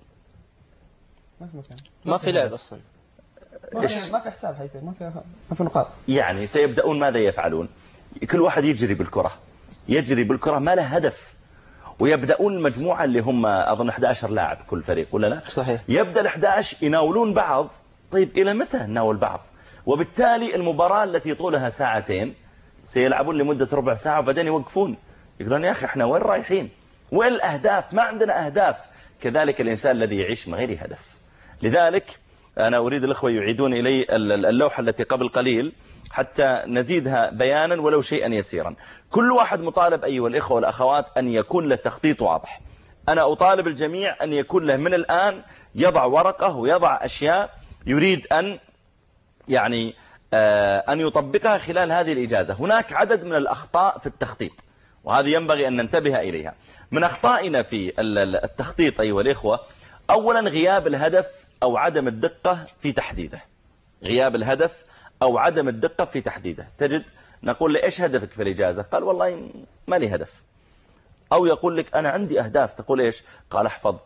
ما في لعب أصلا، ما في حساب حيصير، ما في ما في نقاط. يعني سيبدأون ماذا يفعلون؟ كل واحد يجري بالكرة، يجري بالكرة ما له هدف، ويبدأون المجموعة اللي هم أظن أحد عشر لاعب كل فريق ولا لا؟ صحيح. يبدأ ال أحد عشر يناولون بعض. طيب إلى متى نناول بعض؟ وبالتالي المباراة التي طولها ساعتين سيلعبون لمدة ربع ساعة وبعدين يوقفون، يقولون يا أخي احنا وين رايحين؟ وين الأهداف؟ ما عندنا أهداف. كذلك الإنسان الذي يعيش من غير هدف. لذلك أنا أريد الأخوة يعيدون إلي اللوحة التي قبل قليل حتى نزيدها بيانا ولو شيئا يسيرا. كل واحد مطالب أيها الإخوة والأخوات أن يكون له تخطيط واضح. أنا أطالب الجميع أن يكون له من الآن يضع ورقة ويضع أشياء يريد أن يعني أن يطبقها خلال هذه الإجازة. هناك عدد من الأخطاء في التخطيط وهذه ينبغي أن ننتبه إليها. من أخطائنا في التخطيط أيها الإخوة، أولا غياب الهدف أو عدم الدقة في تحديده. غياب الهدف أو عدم الدقة في تحديده. تجد نقول له إيش هدفك في الإجازة؟ قال والله ما لي هدف. أو يقول لك أنا عندي أهداف. تقول إيش؟ قال أحفظ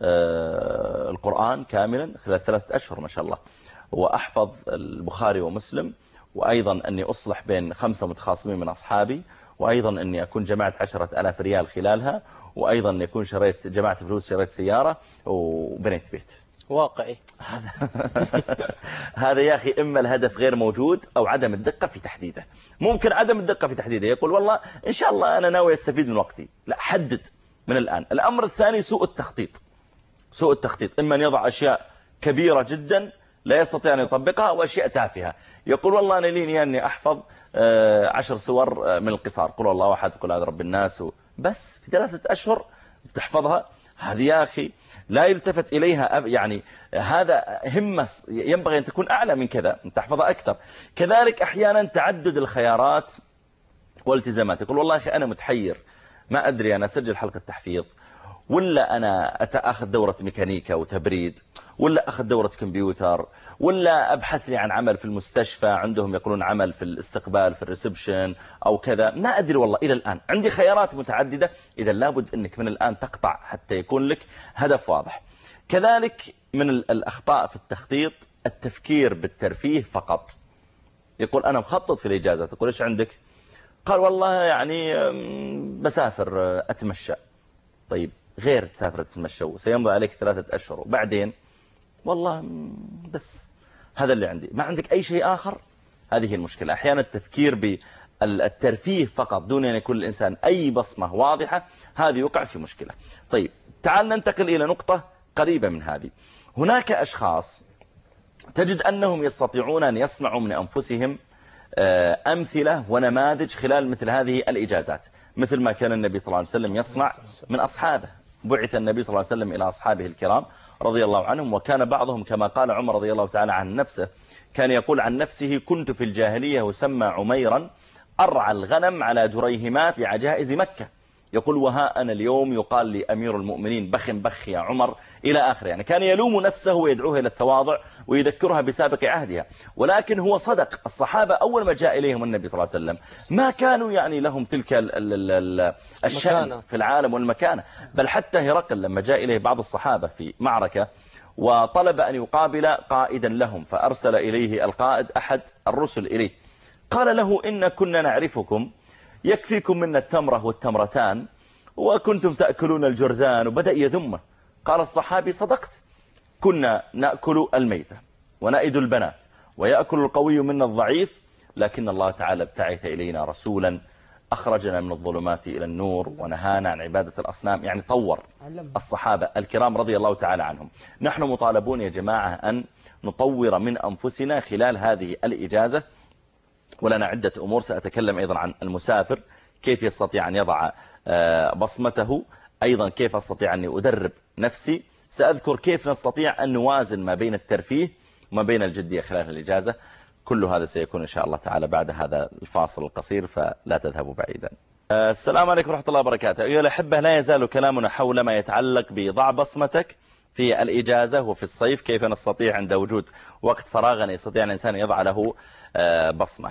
آه القرآن كاملا خلال ثلاثة أشهر ما شاء الله، وأحفظ البخاري ومسلم، وأيضا أني أصلح بين خمسة متخاصمين من أصحابي، وأيضا أني أكون جمعت عشرة ألاف ريال خلالها، وأيضا أن يكون شريت جمعت فلوس شريت سيارة وبنيت بيت. واقعي هذا هذا يا أخي إما الهدف غير موجود أو عدم الدقة في تحديده. ممكن عدم الدقة في تحديده، يقول والله إن شاء الله أنا ناوي أستفيد من وقتي. لا، حدد من الآن. الأمر الثاني سوء التخطيط. سوء التخطيط إما أن يضع أشياء كبيرة جدا لا يستطيع أن يطبقها وأشياء تافهة. يقول والله أنا ليني أني أحفظ عشر سور من القصار، قل الله واحد وقل أعوذ برب الناس، بس في ثلاثة أشهر تحفظها. هذه يا أخي لا يلتفت إليها. يعني هذا همة ينبغي أن تكون أعلى من كذا، أن تحفظها أكثر. كذلك أحيانا تعدد الخيارات والالتزامات. يقول والله أخي أنا متحير، ما أدري أنا أسجل حلقة تحفيظ، ولا أنا أخذ دورة ميكانيكا وتبريد، ولا أخذ دورة كمبيوتر، ولا أبحث لي عن عمل في المستشفى، عندهم يقولون عمل في الاستقبال في الريسبشن أو كذا. ما أدري والله إلى الآن، عندي خيارات متعددة. إذا لابد أنك من الآن تقطع حتى يكون لك هدف واضح. كذلك من الأخطاء في التخطيط التفكير بالترفيه فقط. يقول أنا مخطط في الإجازة. تقول إيش عندك؟ قال والله يعني بسافر أتمشى. طيب غير تسافر تتمشى وسيمضي عليك ثلاثة أشهر، وبعدين والله بس هذا اللي عندي، ما عندك أي شيء آخر. هذه المشكلة. أحيانا التفكير بالترفيه فقط دون أن يكون الإنسان أي بصمة واضحة، هذه يقع في مشكلة. طيب تعال ننتقل إلى نقطة قريبة من هذه. هناك أشخاص تجد أنهم يستطيعون أن يصنعوا من أنفسهم أمثلة ونماذج خلال مثل هذه الإجازات، مثل ما كان النبي صلى الله عليه وسلم يصنع من أصحابه. بعث النبي صلى الله عليه وسلم إلى أصحابه الكرام رضي الله عنهم، وكان بعضهم كما قال عمر رضي الله تعالى عن نفسه، كان يقول عن نفسه كنت في الجاهلية أسمى عميرا أرعى الغنم على دريهمات لعجائز مكة. يقول وها أنا اليوم يقال لي أمير المؤمنين بخ بخ يا عمر إلى آخر. يعني كان يلوم نفسه ويدعوها إلى التواضع ويذكرها بسابق عهدها. ولكن هو صدق، الصحابة أول ما جاء إليهم النبي صلى الله عليه وسلم ما كانوا يعني لهم تلك الشأن في العالم والمكانة. بل حتى هرقل لما جاء إليه بعض الصحابة في معركة وطلب أن يقابل قائدا لهم، فأرسل إليه القائد أحد الرسل إليه، قال له إن كنا نعرفكم يكفيكم منا التمرة والتمرتان وكنتم تأكلون الجرذان، وبدأ يذمه. قال الصحابي صدقت، كنا نأكل الميتة ونأيد البنات ويأكل القوي منا الضعيف، لكن الله تعالى ابتعث إلينا رسولا أخرجنا من الظلمات إلى النور ونهانا عن عبادة الأصنام. يعني طور الصحابة الكرام رضي الله تعالى عنهم. نحن مطالبون يا جماعة أن نطور من أنفسنا خلال هذه الإجازة، ولنا عدة أمور. سأتكلم أيضا عن المسافر كيف يستطيع أن يضع بصمته، أيضا كيف أستطيع أن أدرب نفسي. سأذكر كيف نستطيع أن نوازن ما بين الترفيه وما بين الجدية خلال الإجازة. كل هذا سيكون إن شاء الله تعالى بعد هذا الفاصل القصير، فلا تذهبوا بعيدا. السلام عليكم ورحمة الله وبركاته. أيها الأحبة، لا يزال كلامنا حول ما يتعلق بضع بصمتك في الإجازة وفي الصيف، كيف نستطيع عند وجود وقت فراغ أن يستطيع الإنسان يضع له بصمة.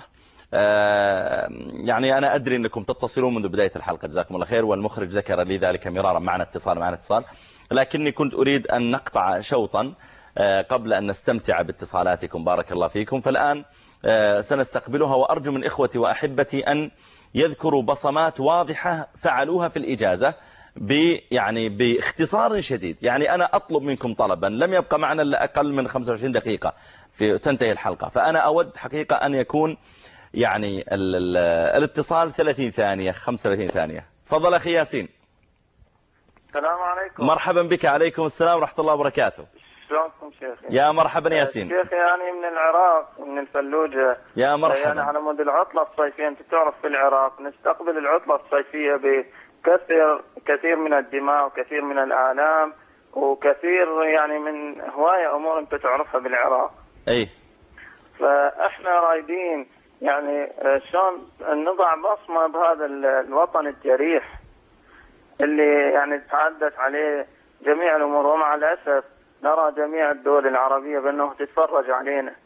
يعني أنا أدري أنكم تتصلون منذ بداية الحلقة، جزاكم الله خير، والمخرج ذكر لي ذلك مرارا. معنا اتصال معنا اتصال لكني كنت أريد أن نقطع شوطا قبل أن نستمتع باتصالاتكم، بارك الله فيكم. فالآن سنستقبلها، وأرجو من إخوتي وأحبتي أن يذكروا بصمات واضحة فعلوها في الإجازة يعني باختصار شديد. يعني أنا أطلب منكم طلبا، لم يبقى معنا إلا أقل من خمسة وعشرين دقيقة في تنتهي الحلقة، فأنا أود حقيقة أن يكون يعني ال ال الاتصال ثلاثين ثانية خمسة وثلاثين ثانية. تفضل أخي ياسين. السلام عليكم. مرحبا بك. عليكم السلام ورحمة الله وبركاته. شلونكم شيخي؟ يا مرحبا ياسين. شيخي يعني من العراق من الفلوجة. يا مرحبا. يعني على مود العطلة الصيفية، أنت تعرف في العراق نستقبل العطلة الصيفية بكثير كثير من الدماء وكثير من الآلام وكثير يعني من هواية أمور أنت تعرفها بالعراق. أي. فإحنا رايدين يعني شلون نضع بصمة بهذا الوطن الجريح اللي يعني تحدث عليه جميع الأمور، ومع الأسف نرى جميع الدول العربية بأنه تتفرج علينا.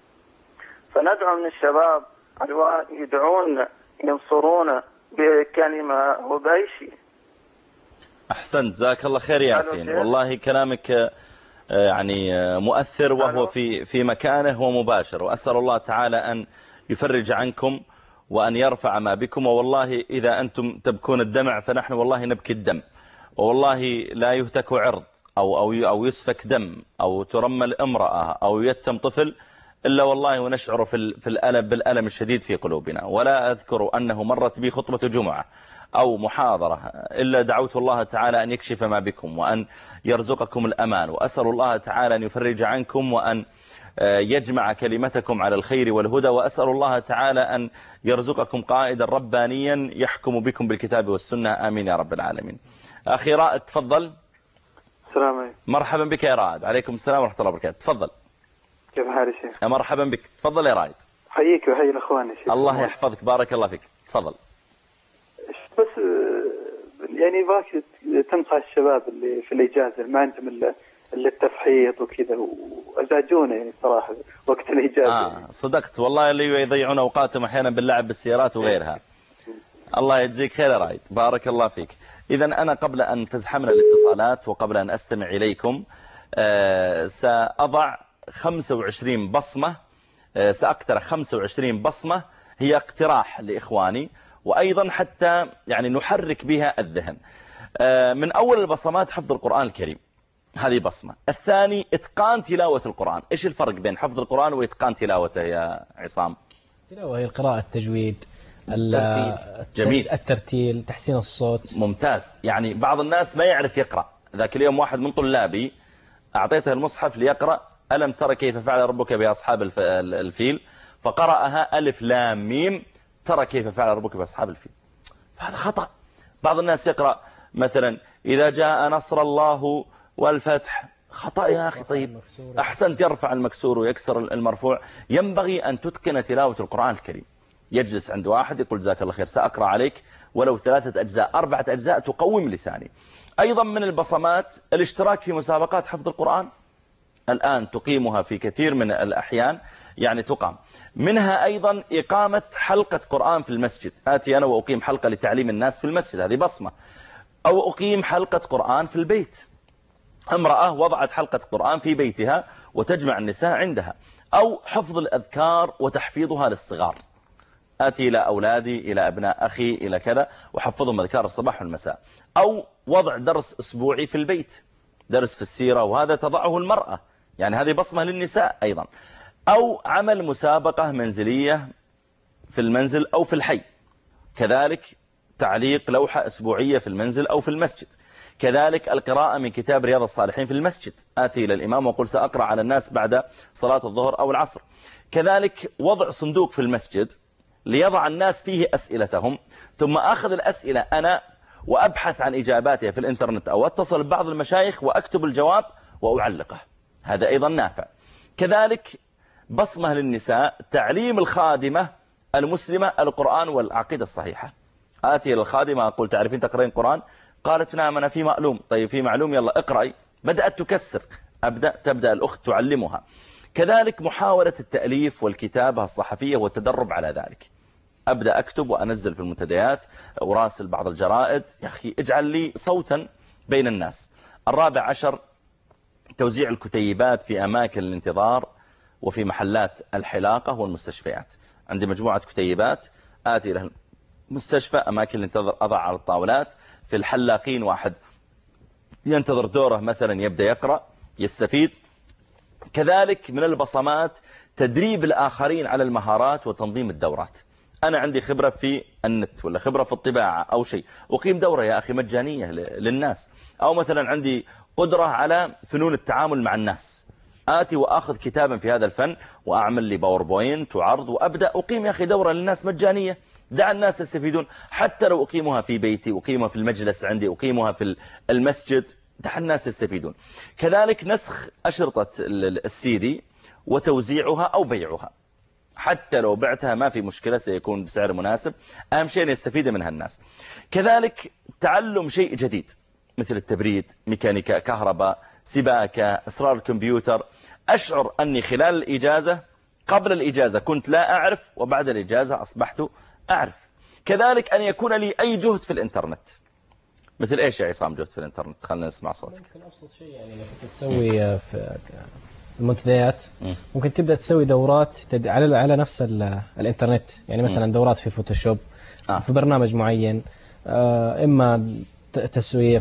فندعو من الشباب يدعون ينصرونا بكلمة وبأي شيء. أحسنت، جزاك الله خير ياسين، والله كلامك يعني مؤثر وهو في في مكانه ومباشر، وأسأل الله تعالى أن يفرج عنكم وأن يرفع ما بكم. والله إذا أنتم تبكون الدمع فنحن والله نبكي الدم، والله لا يهتك عرض أو أو أو يسفك دم أو ترمل امرأة أو يتم طفل إلا والله ونشعر في في الألم بالألم الشديد في قلوبنا. ولا أذكر أنه مرت بي خطبة جمعة أو محاضرة إلا دعوت الله تعالى أن يكشف ما بكم وأن يرزقكم الأمان، وأسأل الله تعالى أن يفرج عنكم وأن يجمع كلمتكم على الخير والهدى، وأسأل الله تعالى أن يرزقكم قائدا ربانيا يحكم بكم بالكتاب والسنة، آمين يا رب العالمين. أخي رائد تفضل. السلام عليكم. مرحبا بك يا رائد. عليكم السلام ورحمة الله وبركاته. تفضل. كيف حالك شيخ؟ مرحبا بك، تفضل يا رائد. حييك وحيي الأخوان يا شيخ. الله يحفظك، بارك الله فيك، تفضل. بس يعني باك تنصح الشباب اللي في الإجازة ما عندهم إلا إلا التفحيط وكذا، وأزعجونا يعني صراحة وقت الإجازة. آه صدقت والله، اللي يضيعون أوقاتهم أحيانا باللعب بالسيارات وغيرها. الله يجزيك خير يا رايد، بارك الله فيك. إذا أنا قبل أن تزحمنا الاتصالات وقبل أن أستمع إليكم آه سأضع خمسة وعشرين بصمة، آه سأقترح خمسة وعشرين بصمة هي اقتراح لإخواني، وأيضا حتى يعني نحرك بها الذهن. آه من أول البصمات حفظ القرآن الكريم، هذه بصمة. الثاني إتقان تلاوة القرآن. إيش الفرق بين حفظ القرآن وإتقان تلاوته يا عصام؟ تلاوة هي القراءة، التجويد، الترتيل. جميل. الترتيل، تحسين الصوت. ممتاز. يعني بعض الناس ما يعرف يقرأ. ذاك اليوم واحد من طلابي أعطيته المصحف ليقرأ ألم ترى كيف فعل ربك بأصحاب الفيل، فقرأها ألف لام ميم ترى كيف فعل ربك بأصحاب الفيل. هذا خطأ. بعض الناس يقرأ مثلا إذا جاء نصر الله والفتح، خطأ يا أخي. طيب أحسنت، يرفع المكسور ويكسر المرفوع. ينبغي أن تتقن تلاوة القرآن الكريم. يجلس عند واحد يقول جزاك الله خير سأقرأ عليك ولو ثلاثة أجزاء أربعة أجزاء تقوم لساني. أيضا من البصمات الاشتراك في مسابقات حفظ القرآن، الآن تقيمها في كثير من الأحيان، يعني تقام منها. أيضا إقامة حلقة قرآن في المسجد، آتي أنا وأقيم حلقة لتعليم الناس في المسجد، هذه بصمة. أو أقيم حلقة قرآن في البيت، امرأة وضعت حلقة قرآن في بيتها وتجمع النساء عندها. أو حفظ الأذكار وتحفيظها للصغار، آتي إلى أولادي إلى أبناء أخي إلى كذا وحفظهم أذكار الصباح والمساء. أو وضع درس أسبوعي في البيت، درس في السيرة، وهذا تضعه المرأة، يعني هذه بصمة للنساء أيضا. أو عمل مسابقة منزلية في المنزل أو في الحي، كذلك تعليق لوحة أسبوعية في المنزل أو في المسجد. كذلك القراءة من كتاب رياض الصالحين في المسجد، آتي إلى الإمام وقل سأقرأ على الناس بعد صلاة الظهر أو العصر. كذلك وضع صندوق في المسجد ليضع الناس فيه أسئلتهم، ثم أخذ الأسئلة أنا وأبحث عن إجاباتها في الإنترنت أو أتصل ببعض المشايخ وأكتب الجواب وأعلقه، هذا أيضا نافع. كذلك بصمة للنساء، تعليم الخادمة المسلمة القرآن والعقيدة الصحيحة. آتي إلى الخادمة أقول تعرفين تقرأين قرآن؟ قالت نعم أنا في معلوم. طيب في معلوم، يلا اقرأي. بدأت تكسر، أبدأ تبدأ الأخت تعلمها. كذلك محاولة التأليف والكتابة الصحفية والتدرب على ذلك، أبدأ أكتب وأنزل في المنتديات وراسل بعض الجرائد. يا أخي اجعل لي صوتا بين الناس. الرابع عشر توزيع الكتيبات في أماكن الانتظار وفي محلات الحلاقة والمستشفيات. عندي مجموعة كتيبات، آتي إلى المستشفى أماكن الانتظار أضع على الطاولات. في الحلاقين واحد ينتظر دوره مثلا يبدأ يقرأ يستفيد. كذلك من البصمات تدريب الآخرين على المهارات وتنظيم الدورات. أنا عندي خبرة في النت ولا خبرة في الطباعة أو شيء، أقيم دورة يا أخي مجانية للناس. أو مثلا عندي قدرة على فنون التعامل مع الناس، آتي وأخذ كتابا في هذا الفن وأعمل لي باوربوينت وعرض وأبدأ أقيم يا أخي دورة للناس مجانية، دع الناس يستفيدون. حتى لو أقيمها في بيتي، أقيمها في المجلس عندي، أقيمها في المسجد، دع الناس يستفيدون. كذلك نسخ أشرطة السيدي وتوزيعها أو بيعها، حتى لو بعتها ما في مشكلة، سيكون بسعر مناسب، أهم شيء أن يستفيد منها الناس. كذلك تعلم شيء جديد مثل التبريد، ميكانيكا، كهرباء، سباكة، أسرار الكمبيوتر. أشعر أني خلال الإجازة، قبل الإجازة كنت لا أعرف، وبعد الإجازة أصبحت أعرف. كذلك أن يكون لي أي جهد في الإنترنت. مثل إيش يا عصام جهد في الإنترنت؟ خلنا نسمع صوتك. ممكن أبسط شيء يعني لو كنت تسوي في المنتديات، ممكن تبدأ تسوي دورات على على نفس الإنترنت، يعني مثلا دورات في فوتوشوب، آه. في برنامج معين، إما تسويق،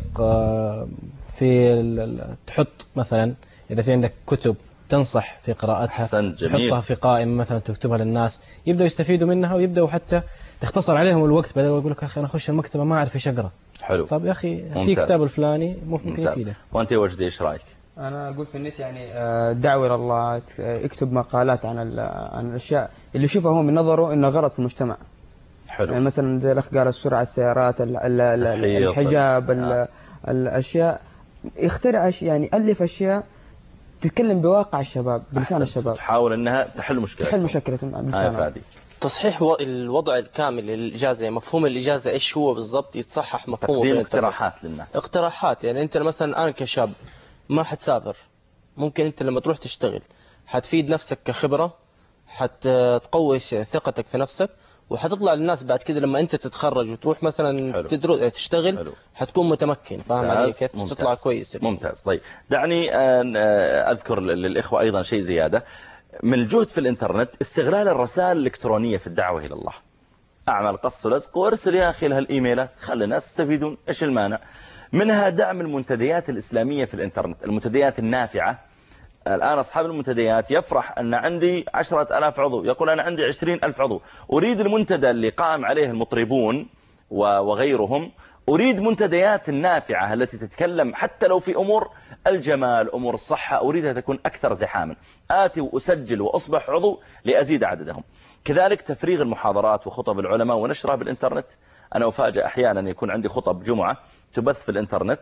في تحط مثلا إذا في عندك كتب تنصح في قراءتها، تحطها في قائمة مثلا تكتبها للناس، يبدأوا يستفيدوا منها، ويبدأوا حتى تختصر عليهم الوقت، بدل ما يقول لك أخي أنا أخش المكتبة ما أعرف إيش أقرأ. حلو. طب يا أخي في كتاب الفلاني ممكن يفيده. وأنت يا وجدي إيش رأيك؟ أنا أقول في النت يعني دعوة إلى الله، اكتب مقالات عن عن الأشياء اللي يشوفها هو من نظره إنه غلط في المجتمع. حلو. يعني مثلا زي الأخ قال السرعة، السيارات، الحجاب، آه. الأشياء، يخترع يعني ألف أشياء تتكلم بواقع الشباب، بلسان الشباب، تحاول أنها تحل مشكلة تحل مشكلة بلسانها. تصحيح الوضع الكامل للإجازة، يعني مفهوم الإجازة إيش هو بالضبط، يتصحح مفهومه. تقديم اقتراحات للناس، اقتراحات. يعني أنت مثلا أنا كشاب ما حتسافر، ممكن أنت لما تروح تشتغل حتفيد نفسك كخبرة، حتقوي ثقتك في نفسك، وحتطلع للناس بعد كده لما أنت تتخرج وتروح مثلا تدرس تشتغل. حلو. حتكون متمكن، فاهم علي كيف؟ ممتاز. تطلع كويس. ممتاز. طيب دعني أذكر للإخوة أيضا شيء زيادة من الجهد في الإنترنت، استغلال الرسائل الإلكترونية في الدعوة إلى الله. أعمل قص ولزق وارسل يا أخي لها الإيميلات، خلي الناس يستفيدون، إيش المانع؟ منها دعم المنتديات الإسلامية في الإنترنت، المنتديات النافعة. الآن أصحاب المنتديات يفرح أن عندي عشرة ألاف عضو، يقول أنا عندي عشرين ألف عضو، أريد المنتدى اللي قائم عليه المطربون وغيرهم، أريد منتديات النافعة التي تتكلم حتى لو في أمور الجمال، أمور الصحة، أريدها تكون أكثر زحاما. آتي وأسجل وأصبح عضو لأزيد عددهم. كذلك تفريغ المحاضرات وخطب العلماء ونشرها بالإنترنت. أنا أفاجأ أحيانا يكون عندي خطب جمعة تبث في الإنترنت،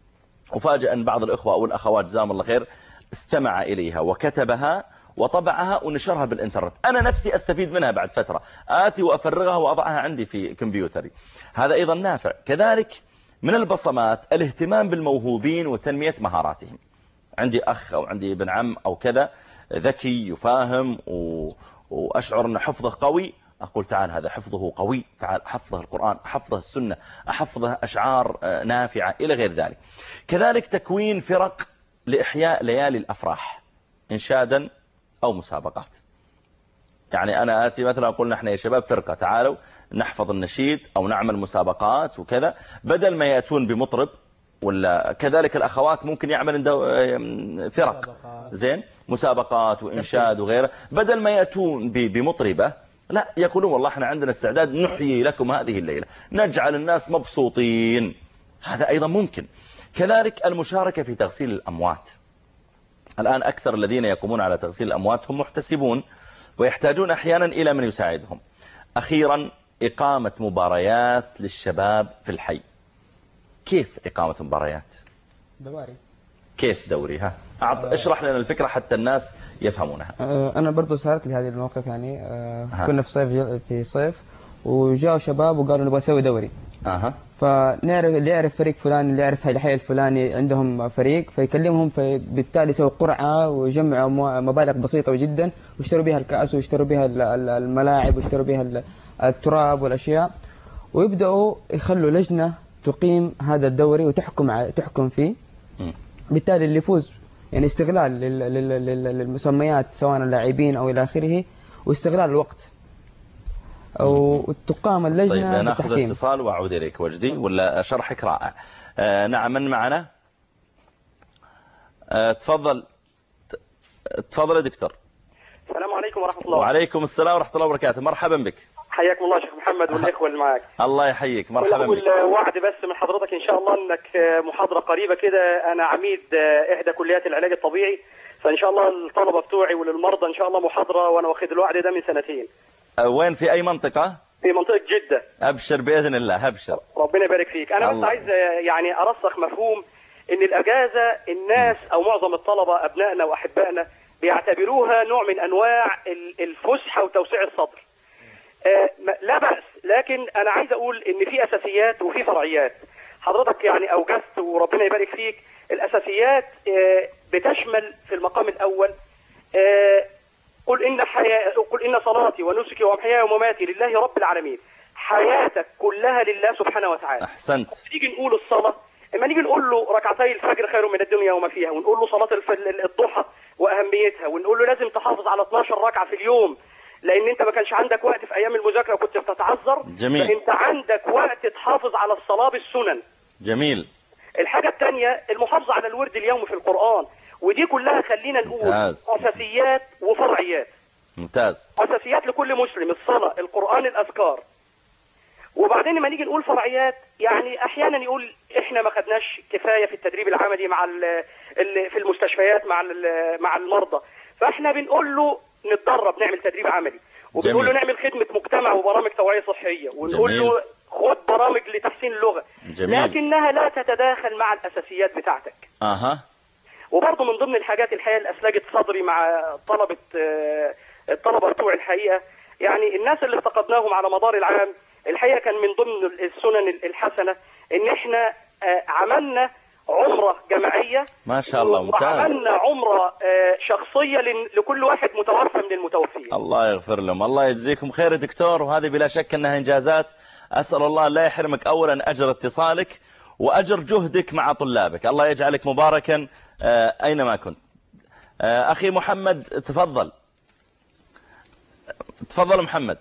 أفاجأ أن بعض الإخوة أو الأخوات جزاهم الله خير استمع إليها وكتبها وطبعها ونشرها بالإنترنت. أنا نفسي أستفيد منها بعد فترة، آتي وأفرغها وأضعها عندي في كمبيوتري، هذا أيضا نافع. كذلك من البصمات الاهتمام بالموهوبين وتنمية مهاراتهم. عندي أخ أو عندي ابن عم أو كذا ذكي يفاهم و... وأشعر أن حفظه قوي، أقول تعال هذا حفظه قوي، تعال أحفظه القرآن، أحفظه السنة، أحفظه أشعار نافعة إلى غير ذلك. كذلك تكوين فرق لإحياء ليالي الأفراح، إنشادا أو مسابقات. يعني أنا آتي مثلا أقول نحن يا شباب فرقة، تعالوا نحفظ النشيد أو نعمل مسابقات وكذا، بدل ما يأتون بمطرب. ولا كذلك الأخوات ممكن يعمل فرق زين مسابقات وإنشاد وغيره، بدل ما يأتون بمطربة، لا يقولون والله احنا عندنا استعداد نحيي لكم هذه الليلة، نجعل الناس مبسوطين. هذا أيضا ممكن. كذلك المشاركة في تغسيل الأموات. الآن أكثر الذين يقومون على تغسيل الأموات هم محتسبون ويحتاجون أحيانا إلى من يساعدهم. أخيرا إقامة مباريات للشباب في الحي. كيف إقامة مباريات؟ دوري. كيف دوري؟ ها أعط... اشرح لنا الفكرة حتى الناس يفهمونها. أنا برضو سألت لهذه الموقف، يعني كنا في صيف في صيف وجاءوا شباب وقالوا نبغى نسوي دوري. أها. فنعرف اللي يعرف فريق فلان، اللي يعرف الحي الفلاني عندهم فريق، فيكلمهم، فبالتالي يسوي قرعة ويجمعوا مبالغ بسيطة جدا ويشتروا بها الكأس ويشتروا بها الملاعب ويشتروا بها التراب والأشياء، ويبدأوا يخلوا لجنة تقيم هذا الدوري وتحكم تحكم فيه. بالتالي اللي يفوز يعني استغلال للمسميات سواء اللاعبين أو إلى آخره، واستغلال الوقت، أو تقام اللجنة. طيب ناخذ اتصال وأعود إليك وجدي، ولا شرحك رائع. آه نعم، من معنا؟ آه تفضل تفضل يا دكتور. السلام عليكم ورحمة الله. وعليكم السلام ورحمة الله وبركاته، مرحبا بك. حياكم الله شيخ محمد والإخوة اللي معاك. الله يحييك، مرحبا بك. وعد بس من حضرتك إن شاء الله إنك محاضرة قريبة كده. أنا عميد إحدى كليات العلاج الطبيعي، فإن شاء الله الطلبة بتوعي وللمرضى إن شاء الله محاضرة، وأنا واخد الوعد ده من سنتين. وين، في أي منطقة؟ في منطقة جدة. أبشر بإذن الله، أبشر. ربنا يبارك فيك. أنا بس عايز يعني أرسخ مفهوم إن الأجازة الناس أو معظم الطلبة أبنائنا وأحبائنا بيعتبروها نوع من أنواع الفسحة وتوسيع الصدر. آه لا بأس، لكن أنا عايز أقول إن في أساسيات وفي فرعيات. حضرتك يعني أوجزت وربنا يبارك فيك. الأساسيات آه بتشمل في المقام الأول آه قل إن حياة قل إن صلاتي ونسكي ومحياي ومماتي لله رب العالمين. حياتك كلها لله سبحانه وتعالى. أحسنت. نيجي نقول الصلاة، اما نيجي نقول له ركعتي الفجر خير من الدنيا وما فيها، ونقول له صلاة الضحى وأهميتها، ونقول له لازم تحافظ على اثناشر ركعة في اليوم لأن أنت ما كانش عندك وقت في أيام المذاكرة وكنت بتتعذر. جميل. فأنت عندك وقت تحافظ على الصلاة بالسنن. جميل. الحاجة الثانية المحافظة على الورد اليومي في القرآن، ودي كلها خلينا نقول ممتاز. أساسيات وفرعيات. ممتاز. أساسيات لكل مسلم الصلاة، القرآن، الأذكار. وبعدين لما نيجي نقول فرعيات، يعني احيانا يقول احنا ما خدناش كفايه في التدريب العملي مع ال ال في المستشفيات مع مع المرضى، فاحنا بنقول له نتدرب نعمل تدريب عملي، وبنقول له نعمل خدمه مجتمع وبرامج توعيه صحيه، ونقول جميل. له خد برامج لتحسين اللغه. جميل. لكنها لا تتداخل مع الاساسيات بتاعتك. اها. وبرضه من ضمن الحاجات الحقيقه اللي اسلجت صدري مع طلبه الطلبه بتوع الحقيقه، يعني الناس اللي افتقدناهم على مدار العام، الحقيقة كان من ضمن السنن الحسنة ان احنا عملنا عمرة جماعية. ما شاء الله، ممتاز. وعملنا عمرة شخصية لكل واحد متوفى من المتوفين. الله يغفر لهم، الله يجزيكم خير يا دكتور، وهذه بلا شك انها انجازات. اسأل الله لا يحرمك اولا اجر اتصالك واجر جهدك مع طلابك، الله يجعلك مباركا اينما كنت. اخي محمد تفضل. تفضل محمد.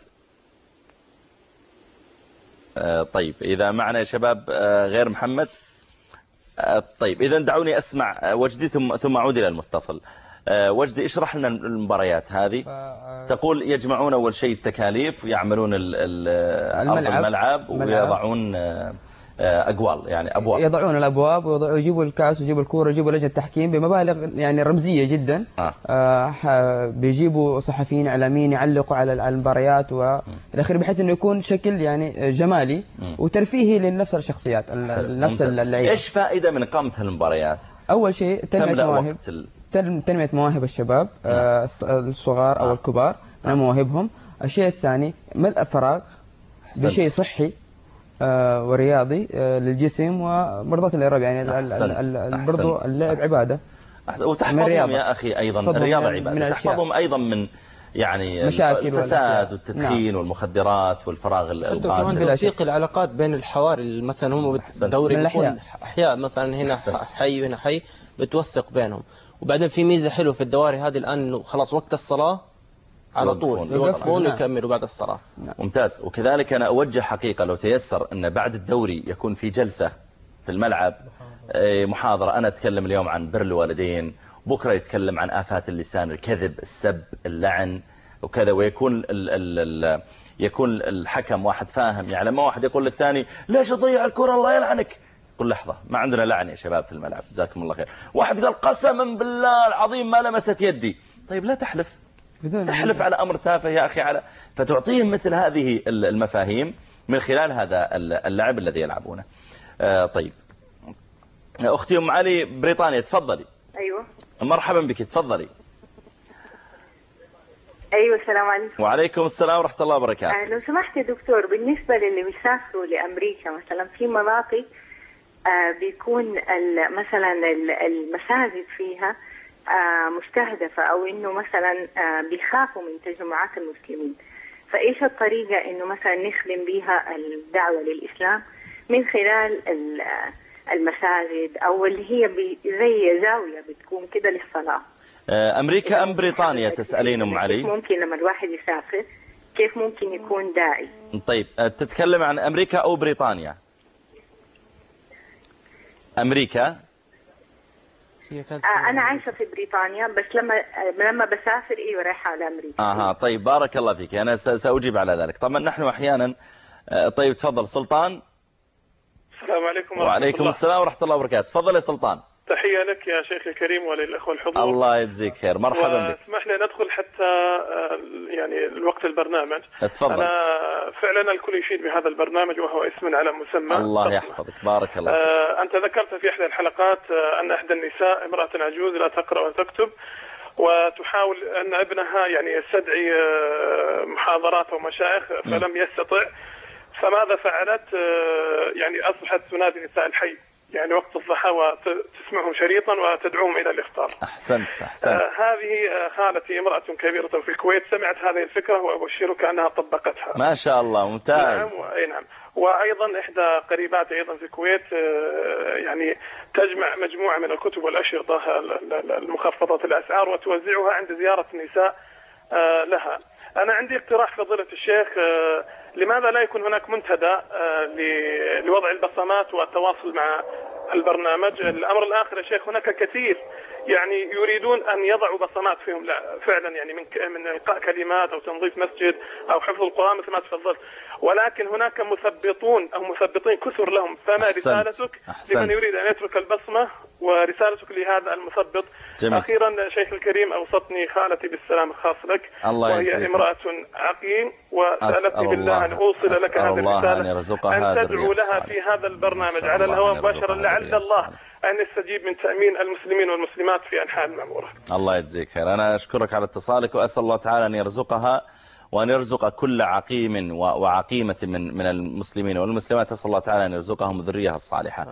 طيب إذا معنا يا شباب غير محمد، طيب إذا دعوني أسمع وجدي ثم ثم أعود إلى المتصل. وجدي اشرح لنا المباريات هذه. تقول يجمعون أول شيء التكاليف، يعملون الملعب, الملعب ويضعون أقوال يعني أبواب، يضعون الأبواب ويضعوا يجيبوا الكاس ويجيبوا الكورة ويجيبوا لجنة التحكيم بمبالغ يعني رمزية جدا. آه. آه بيجيبوا صحفيين إعلاميين يعلقوا على المباريات والأخير، بحيث إنه يكون شكل يعني جمالي م. وترفيهي لنفس الشخصيات نفس اللعيبة. إيش فائدة من إقامة هالمباريات؟ أول شيء تنمية مواهب، ال... تنمية مواهب الشباب آه الصغار أو آه. الكبار من مواهبهم. الشيء الثاني ملء الفراغ بشيء صحي آه ورياضي آه للجسم ومرضات الإرهاب، يعني برضو اللعب عبادة. وتحفظهم يا أخي أيضا الرياضة عبادة، تحفظهم أيضا من يعني مشاكل الفساد والتدخين نعم. والمخدرات والفراغ الباطل. كمان توثيق العلاقات بين الحواري، مثلا هم بالدوري بيكون أحياء مثلا هنا حي وهنا حي، بتوثق بينهم. وبعدين في ميزة حلوة في الدواري هذه الآن إنه خلاص وقت الصلاة على طول يوقفون ويكملوا بعد الصلاة. ممتاز. وكذلك أنا أوجه حقيقة لو تيسر أن بعد الدوري يكون في جلسة في الملعب، محاضرة. أنا أتكلم اليوم عن بر الوالدين، بكرة يتكلم عن آفات اللسان، الكذب، السب، اللعن وكذا، ويكون ال ال ال يكون الحكم واحد فاهم، يعني ما واحد يقول للثاني ليش تضيع الكرة الله يلعنك. قل لحظة، ما عندنا لعن يا شباب في الملعب، جزاكم الله خير. واحد قال قسما بالله العظيم ما لمست يدي. طيب لا تحلف، تحلف على أمر تافه يا أخي، على فتعطيهم مثل هذه المفاهيم من خلال هذا اللعب الذي يلعبونه. آه طيب أختي أم علي بريطانيا، تفضلي. أيوة مرحبا بك، تفضلي. أيوة السلام عليكم. وعليكم السلام ورحمة الله وبركاته. آه لو سمحت يا دكتور، بالنسبة للي بيسافروا لأمريكا مثلا، في مناطق آه بيكون مثلا المساجد فيها آه مستهدفة، أو إنه مثلا آه بيخافوا من تجمعات المسلمين، فإيش الطريقة إنه مثلا نخدم بها الدعوة للإسلام من خلال المساجد أو اللي هي زي زاوية بتكون كده للصلاة؟ أمريكا أم بريطانيا تسألين أم علي؟ ممكن لما الواحد يسافر كيف ممكن يكون داعي؟ طيب تتكلم عن أمريكا أو بريطانيا؟ أمريكا آه أنا عايشة في بريطانيا، بس لما لما بسافر إيه رايحة على أمريكا. اها طيب بارك الله فيك، انا س- ساجيب على ذلك. طبعا نحن احيانا آه، طيب تفضل سلطان. السلام عليكم ورحمة وعليكم الله. السلام ورحمة الله وبركاته. تفضل يا سلطان. تحية لك يا شيخ الكريم وللأخوة الحضور. الله يجزيك خير، مرحبا بك. واسمح لي ندخل حتى آه، يعني الوقت البرنامج. تفضل. أنا فعلا الكل يشيد بهذا البرنامج وهو اسم على مسمى. الله يحفظك، بارك الله فيك. آه، أنت ذكرت في إحدى الحلقات آه، أن إحدى النساء امرأة عجوز لا تقرأ وتكتب، وتحاول أن ابنها يعني يستدعي آه، محاضرات ومشايخ فلم يستطع، فماذا فعلت؟ آه، يعني أصبحت تنادي نساء الحي يعني وقت الضحى وتسمعهم شريطا وتدعوهم إلى الإفطار. أحسنت أحسنت. آه هذه آه خالتي امرأة كبيرة في الكويت سمعت هذه الفكرة وأبشرك أنها طبقتها. ما شاء الله ممتاز. نعم أي نعم. وأيضا إحدى قريباتي أيضا في الكويت آه يعني تجمع مجموعة من الكتب والأشرطة المخفضة الأسعار وتوزعها عند زيارة النساء آه لها. أنا عندي اقتراح فضيلة الشيخ، آه لماذا لا يكون هناك منتدى آه لوضع البصمات والتواصل مع البرنامج؟ الأمر الآخر يا شيخ، هناك كثير يعني يريدون أن يضعوا بصمات فيهم لا فعلا يعني من من إلقاء كلمات أو تنظيف مسجد أو حفظ القرآن مثل ما تفضلت، ولكن هناك مثبطون أو مثبطين كثر لهم، فما أحسنت. رسالتك أحسنت. لمن يريد أن يترك البصمة ورسالتك لهذا المثبط؟ جميل. أخيرا شيخ الكريم أوصتني خالتي بالسلام الخاص لك، الله وهي يجزيك. امرأة عقيم، وسألتني بالله أن أوصل لك أسأل هذه الله الرسالة أن يرزقها أن هذا تدعو الرياح لها الصالح. في هذا البرنامج أسأل على الله الهواء أن يرزقها مباشرة، هذا لعل الرياح الله أن يستجيب من تأمين المسلمين والمسلمات في أنحاء المعمورة. الله يجزيك خير. أنا أشكرك على اتصالك، وأسأل الله تعالى أن يرزقها وأن يرزق كل عقيم وعقيمة من من المسلمين والمسلمات. أسأل الله تعالى أن يرزقهم ذريها الصالحة.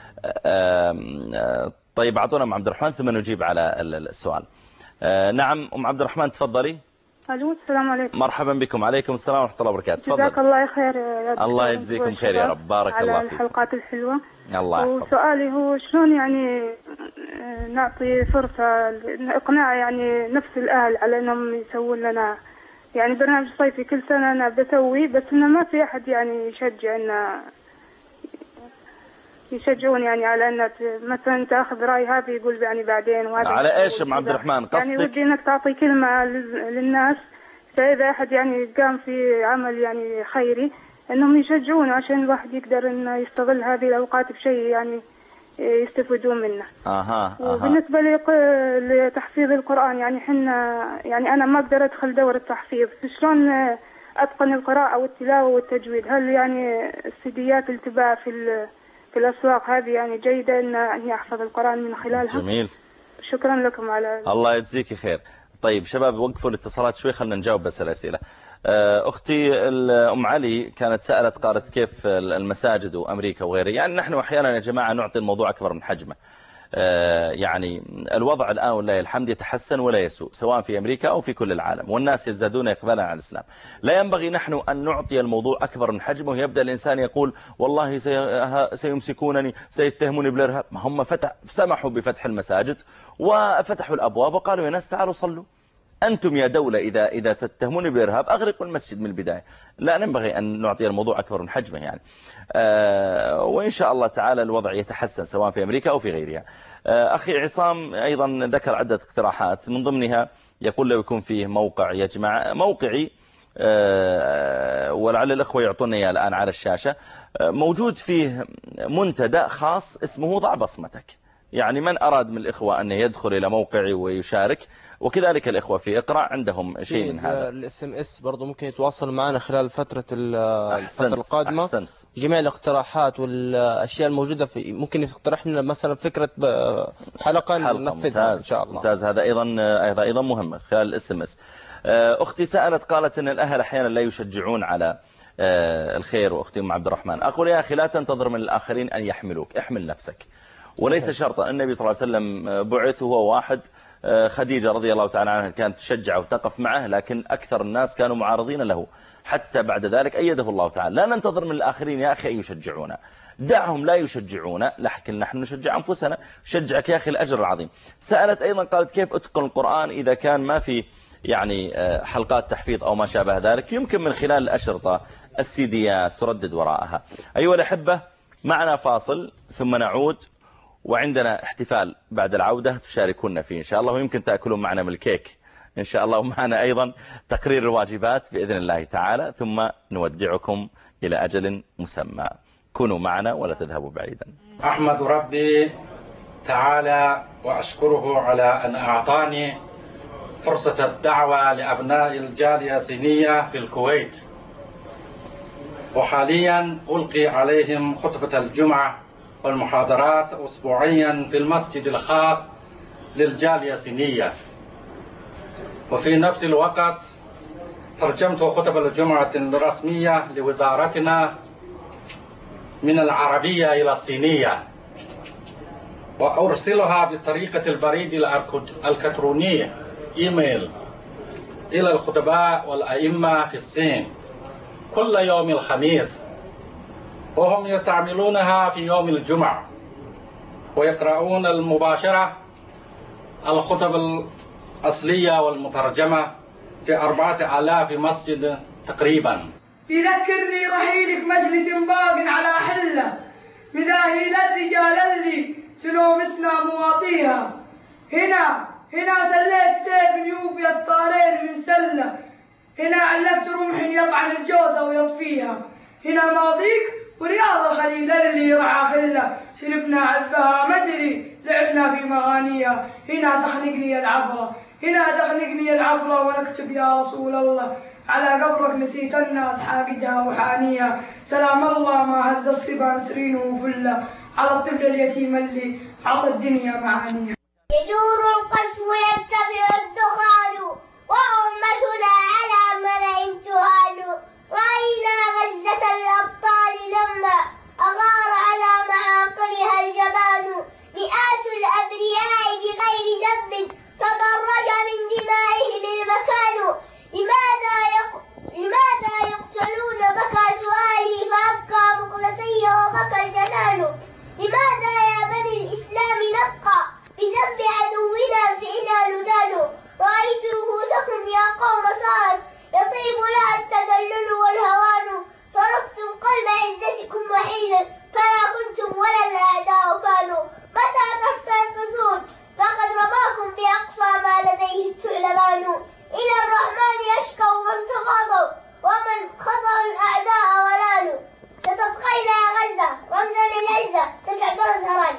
طيب أعطونا أم عبد الرحمن ثم نجيب على السؤال. نعم أم عبد الرحمن تفضلي. الو السلام عليكم. مرحبا بكم. عليكم السلام ورحمة الله وبركاته. تفضل. جزاك الله خير يا دكتور. الله يجزيكم خير يا رب. بارك الله فيك. على الحلقات الحلوة. الله يحفظك. وسؤالي هو شلون يعني نعطي فرصة إقناع يعني نفس الأهل على أنهم يسوون لنا يعني برنامج صيفي كل سنة. أنا بسوي بس إنه ما في أحد يعني يشجع إنه يشجعون يعني على أن مثلا تأخذ رأي هذا يقول يعني بعدين وهذا. على إيش أم عبد الرحمن قصدك؟ يعني ودي إنك تعطي كلمة للناس فإذا أحد يعني قام في عمل يعني خيري إنهم يشجعونه عشان الواحد يقدر إنه يستغل هذه الأوقات بشيء يعني يستفيدون منه. أها أها. وبالنسبة لتحفيظ القرآن يعني حنا يعني أنا ما أقدر أدخل دورة تحفيظ، شلون أتقن القراءة والتلاوة والتجويد؟ هل يعني السيديات اللي تباع في في الأسواق هذه يعني جيدة إن أني أحفظ القرآن من خلالها؟ جميل. شكرا لكم على الله يجزيك خير. طيب شباب وقفوا الاتصالات شوي، خلنا نجاوب بس الأسئلة. أختي أم علي كانت سألت قالت كيف المساجد وأمريكا وغيره. يعني نحن أحيانا يا جماعة نعطي الموضوع أكبر من حجمه. يعني الوضع الآن والله الحمد يتحسن ولا يسوء سواء في أمريكا أو في كل العالم، والناس يزدادون إقبالا على الإسلام. لا ينبغي نحن أن نعطي الموضوع أكبر من حجمه ويبدأ الإنسان يقول والله سيمسكونني سيتهموني بالإرهاب. ما هم فتح سمحوا بفتح المساجد وفتحوا الأبواب وقالوا يا ناس تعالوا صلوا. أنتم يا دولة إذا إذا ستتهموني بالإرهاب أغلقوا المسجد من البداية. لا ينبغي أن نعطي الموضوع أكبر من حجمه يعني. آه وإن شاء الله تعالى الوضع يتحسن سواء في أمريكا أو في غيرها. آه أخي عصام أيضا ذكر عدة اقتراحات، من ضمنها يقول لو يكون فيه موقع يجمع موقعي آه ولعل الأخوة يعطوني إياه الآن على الشاشة، آه موجود فيه منتدى خاص اسمه ضع بصمتك. يعني من أراد من الإخوة أن يدخل إلى موقعي ويشارك، وكذلك الإخوة في إقراء عندهم شيء من هذا. الاس ام اس برضه ممكن يتواصل معنا خلال فترة الفترة القادمة. أحسنت. جميع الاقتراحات والأشياء الموجودة في ممكن يقترح لنا مثلا فكرة حلقة ننفذها إن شاء الله. ممتاز. هذا أيضا هذا أيضا مهم خلال الاس ام اس. أختي سألت قالت أن الأهل أحيانا لا يشجعون على الخير. وأختي أم عبد الرحمن أقول يا أخي لا تنتظر من الآخرين أن يحملوك، احمل نفسك. وليس شرطا. النبي صلى الله عليه وسلم بعث هو واحد، خديجة رضي الله تعالى عنها كانت تشجع وتقف معه، لكن أكثر الناس كانوا معارضين له حتى بعد ذلك أيده الله تعالى. لا ننتظر من الآخرين يا أخي أن يشجعونا، دعهم لا يشجعونا، لكن نحن نشجع أنفسنا. شجعك يا أخي الأجر العظيم. سألت أيضا قالت كيف أتقن القرآن إذا كان ما في يعني حلقات تحفيظ أو ما شابه ذلك؟ يمكن من خلال الأشرطة السيديات تردد وراءها. أيها الأحبة معنا فاصل ثم نعود وعندنا احتفال بعد العودة تشاركونا فيه إن شاء الله، ويمكن تأكلون معنا من الكيك إن شاء الله، ومعنا أيضا تقرير الواجبات بإذن الله تعالى، ثم نودعكم إلى أجل مسمى. كونوا معنا ولا تذهبوا بعيدا. أحمد ربي تعالى وأشكره على أن أعطاني فرصة الدعوة لأبناء الجالية الصينية في الكويت، وحاليا ألقي عليهم خطبة الجمعة والمحاضرات أسبوعيا في المسجد الخاص للجالية الصينية، وفي نفس الوقت ترجمت خطب الجمعة الرسمية لوزارتنا من العربية إلى الصينية، وأرسلها بطريقة البريد الإلكتروني إيميل إلى الخطباء والأئمة في الصين كل يوم الخميس، وهم يستعملونها في يوم الجمعة ويقرؤون المباشرة الخطب الأصلية والمترجمة في أربعة آلاف مسجد تقريبا. يذكرني رحيلك مجلس باق على حلة مذاهيل الرجال اللي تلومسنا مواطيها. هنا هنا سليت سيف يوفي الطارين من سلة، هنا علقت رمح يطعن الجوزة ويطفيها. هنا ماضيك ورياض خليل اللي رعى خلة، شربنا عذبها مدري لعبنا في مغانيها. هنا تخنقني العبرة هنا تخنقني العبرة ونكتب يا رسول الله على قبرك نسيت الناس حاقدها وحانيها. سلام الله ما هز الصبا نسرينه فله على الطفل اليتيم اللي عطى الدنيا معانيها. يجور القصف يتبع الدخان وأمتنا على ملأ تهان. رأينا غزة الأبطال لما أغار على معاقلها الجبان. مئات الأبرياء بغير ذنب تدرج من دمائهم المكان. لماذا يق... لماذا يقتلون؟ بكى سؤالي فأبكى مقلتي وبكى الجنان. لماذا يا بني الإسلام نبقى بذنب عدونا فإنا ندان. رأيت رؤوسكم يا قوم صارت يطيب لها التدلل والهوان. تركتم قلب عزتكم وحيدا فلا كنتم ولا الأعداء كانوا. متى تستيقظون فقد رماكم بأقصى ما لديه الثعلبان. إلى الرحمن يشكو من تغاضوا ومن خطأ الأعداء ولانوا. ستبقين يا غزة رمزا للعزة ترجع الزهران.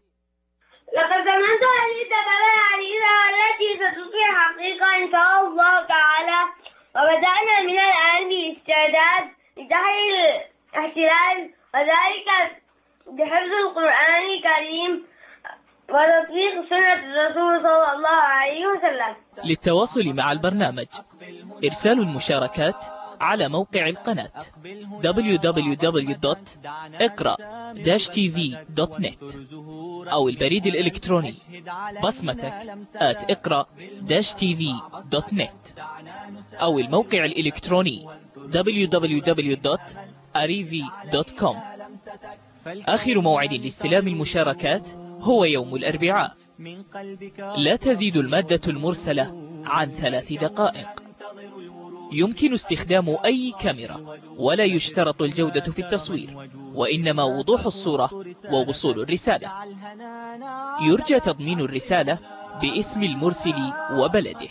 لقد ظننت أني تبرع الإله التي ستصبح حقيقة إن شاء الله تعالى، وبدأنا من الآن بالاستعداد لتحرير الاحتلال، وذلك بحفظ القرآن الكريم وتطبيق سنة الرسول صلى الله عليه وسلم. للتواصل مع البرنامج إرسال المشاركات على موقع القناة دبليو دبليو دبليو دوت اقرأ تي في دوت نت أو البريد الإلكتروني بصمتك آت اقرأ تي في دوت نت أو الموقع الإلكتروني دبليو دبليو دبليو دوت أريفي دوت كوم. آخر موعد لاستلام المشاركات هو يوم الأربعاء. لا تزيد المادة المرسلة عن ثلاث دقائق. يمكن استخدام أي كاميرا ولا يشترط الجودة في التصوير، وإنما وضوح الصورة ووصول الرسالة. يرجى تضمين الرسالة باسم المرسل وبلده.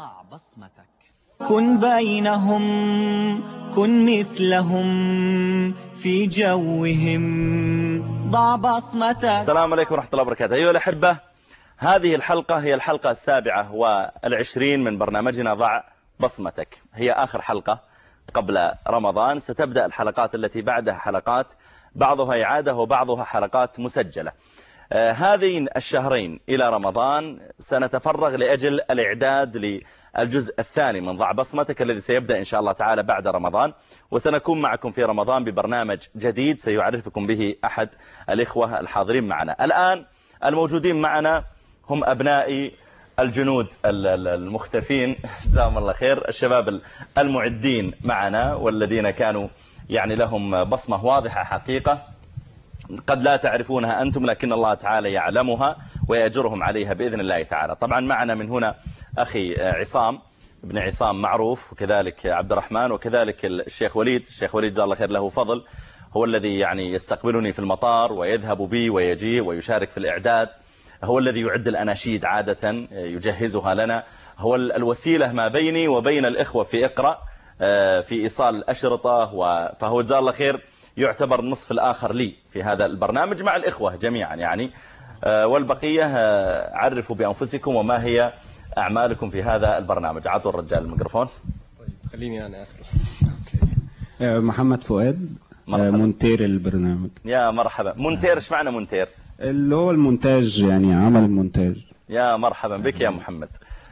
كن بينهم كن مثلهم في جوهم ضع بصمتك. السلام عليكم ورحمة الله وبركاته. أيها الأحبة، هذه الحلقة هي الحلقة السابعة والعشرين من برنامجنا ضع بصمتك. هي آخر حلقة قبل رمضان. ستبدأ الحلقات التي بعدها حلقات بعضها إعادة وبعضها حلقات مسجلة. آه هذين الشهرين إلى رمضان سنتفرغ لأجل الإعداد للجزء الثاني من ضع بصمتك الذي سيبدأ إن شاء الله تعالى بعد رمضان، وسنكون معكم في رمضان ببرنامج جديد سيعرفكم به أحد الإخوة الحاضرين معنا. الآن الموجودين معنا هم أبنائي الجنود المختفين جزاهم الله خير، الشباب المعدين معنا والذين كانوا يعني لهم بصمة واضحة حقيقة قد لا تعرفونها أنتم، لكن الله تعالى يعلمها ويأجرهم عليها بإذن الله تعالى. طبعا معنا من هنا أخي عصام ابن عصام معروف، وكذلك عبد الرحمن، وكذلك الشيخ وليد. الشيخ وليد جزاه الله خير له فضل، هو الذي يعني يستقبلني في المطار ويذهب بي ويجي ويشارك في الإعداد، هو الذي يعد الأناشيد عادة يجهزها لنا، هو الوسيلة ما بيني وبين الإخوة في اقرأ في إيصال الأشرطة، فهو جزاه الله خير يعتبر النصف الآخر لي في هذا البرنامج مع الإخوة جميعا يعني. والبقية عرفوا بأنفسكم وما هي أعمالكم في هذا البرنامج. عطوا الرجال الميكروفون. طيب خليني أنا آخر. محمد فؤاد، مونتير البرنامج. يا مرحبا. مونتير، ايش معنى مونتير؟ اللي هو المونتاج، يعني عمل مونتاج. يا مرحبا بك يا محمد.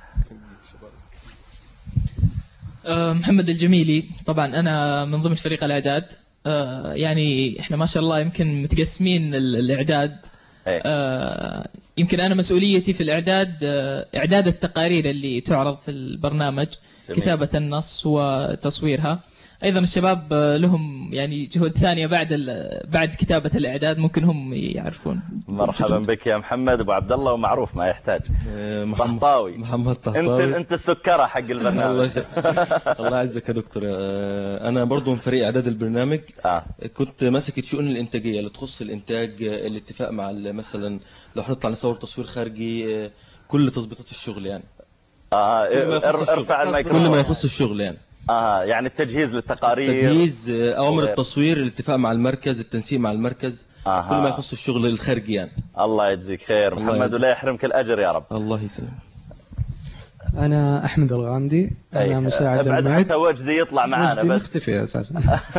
محمد الجميلي، طبعا أنا من ضمن فريق الإعداد. يعني إحنا ما شاء الله يمكن متقسمين الإعداد. يمكن أنا مسؤوليتي في الإعداد إعداد التقارير اللي تعرض في البرنامج، جميل. كتابة النص وتصويرها. أيضا الشباب لهم يعني جهود ثانية بعد بعد كتابة الإعداد، ممكن هم يعرفون. مرحبا بك يا محمد. أبو عبد الله ومعروف ما يحتاج. طهطاوي. محمد طهطاوي. أنت أنت السكرة حق البرنامج. الله يعزك يا دكتور. أنا برضو من فريق إعداد البرنامج. آه. كنت ماسك شؤون الإنتاجية اللي تخص الإنتاج، الاتفاق مع مثلا لو هنطلع نصور تصوير خارجي، كل تظبيطات الشغل يعني. آه ارفع الميكروفون. كل ما يخص الشغل يعني. آه يعني التجهيز للتقارير، تجهيز أوامر التصوير، الاتفاق مع المركز، التنسيق مع المركز، آه. كل ما يخص الشغل الخارجي يعني. الله يجزيك خير محمد، ولا يحرمك الأجر يا رب. الله يسلم. أنا أحمد الغامدي، أنا أيه. مساعد المعد. حتى وجدي يطلع معانا بس مختفي أساسا.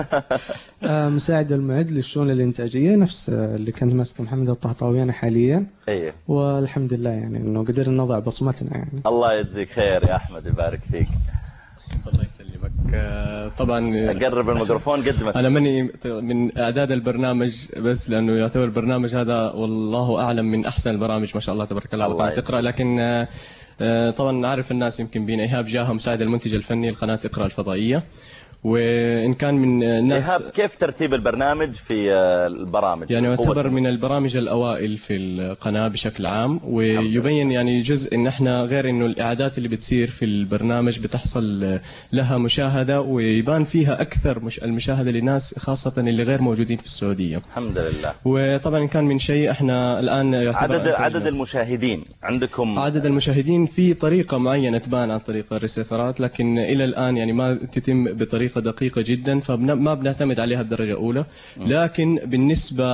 مساعد المعد للشؤون الإنتاجية، نفس اللي كان ماسك محمد الطهطاوي أنا حاليا. أيه. والحمد لله يعني إنه قدرنا نضع بصمتنا يعني. الله يجزيك خير يا أحمد، يبارك فيك. الله يسلمك. طبعا أقرب الميكروفون قد ما أنا ماني من إعداد البرنامج بس، لأنه يعتبر البرنامج هذا والله أعلم من أحسن البرامج ما شاء الله تبارك الله على قناة اقرأ. لكن طبعا عارف الناس يمكن بينا إيهاب جاها مساعد المنتج الفني لقناة اقرأ الفضائية، وإن كان من الناس. إيهاب، كيف ترتيب البرنامج في البرامج؟ يعني يعتبر من البرامج الأوائل في القناة بشكل عام، ويبين يعني جزء إن إحنا غير إنه الإعادات اللي بتصير في البرنامج بتحصل لها مشاهدة ويبان فيها أكثر مش المشاهدة للناس خاصة اللي غير موجودين في السعودية. الحمد لله. وطبعا كان من شيء إحنا الآن عدد عدد المشاهدين عندكم؟ عدد المشاهدين في طريقة معينة تبان عن طريق الريسيفرات، لكن إلى الآن يعني ما تتم بطريقة دقيقة جدا، فما بنعتمد عليها بدرجة أولى. لكن بالنسبة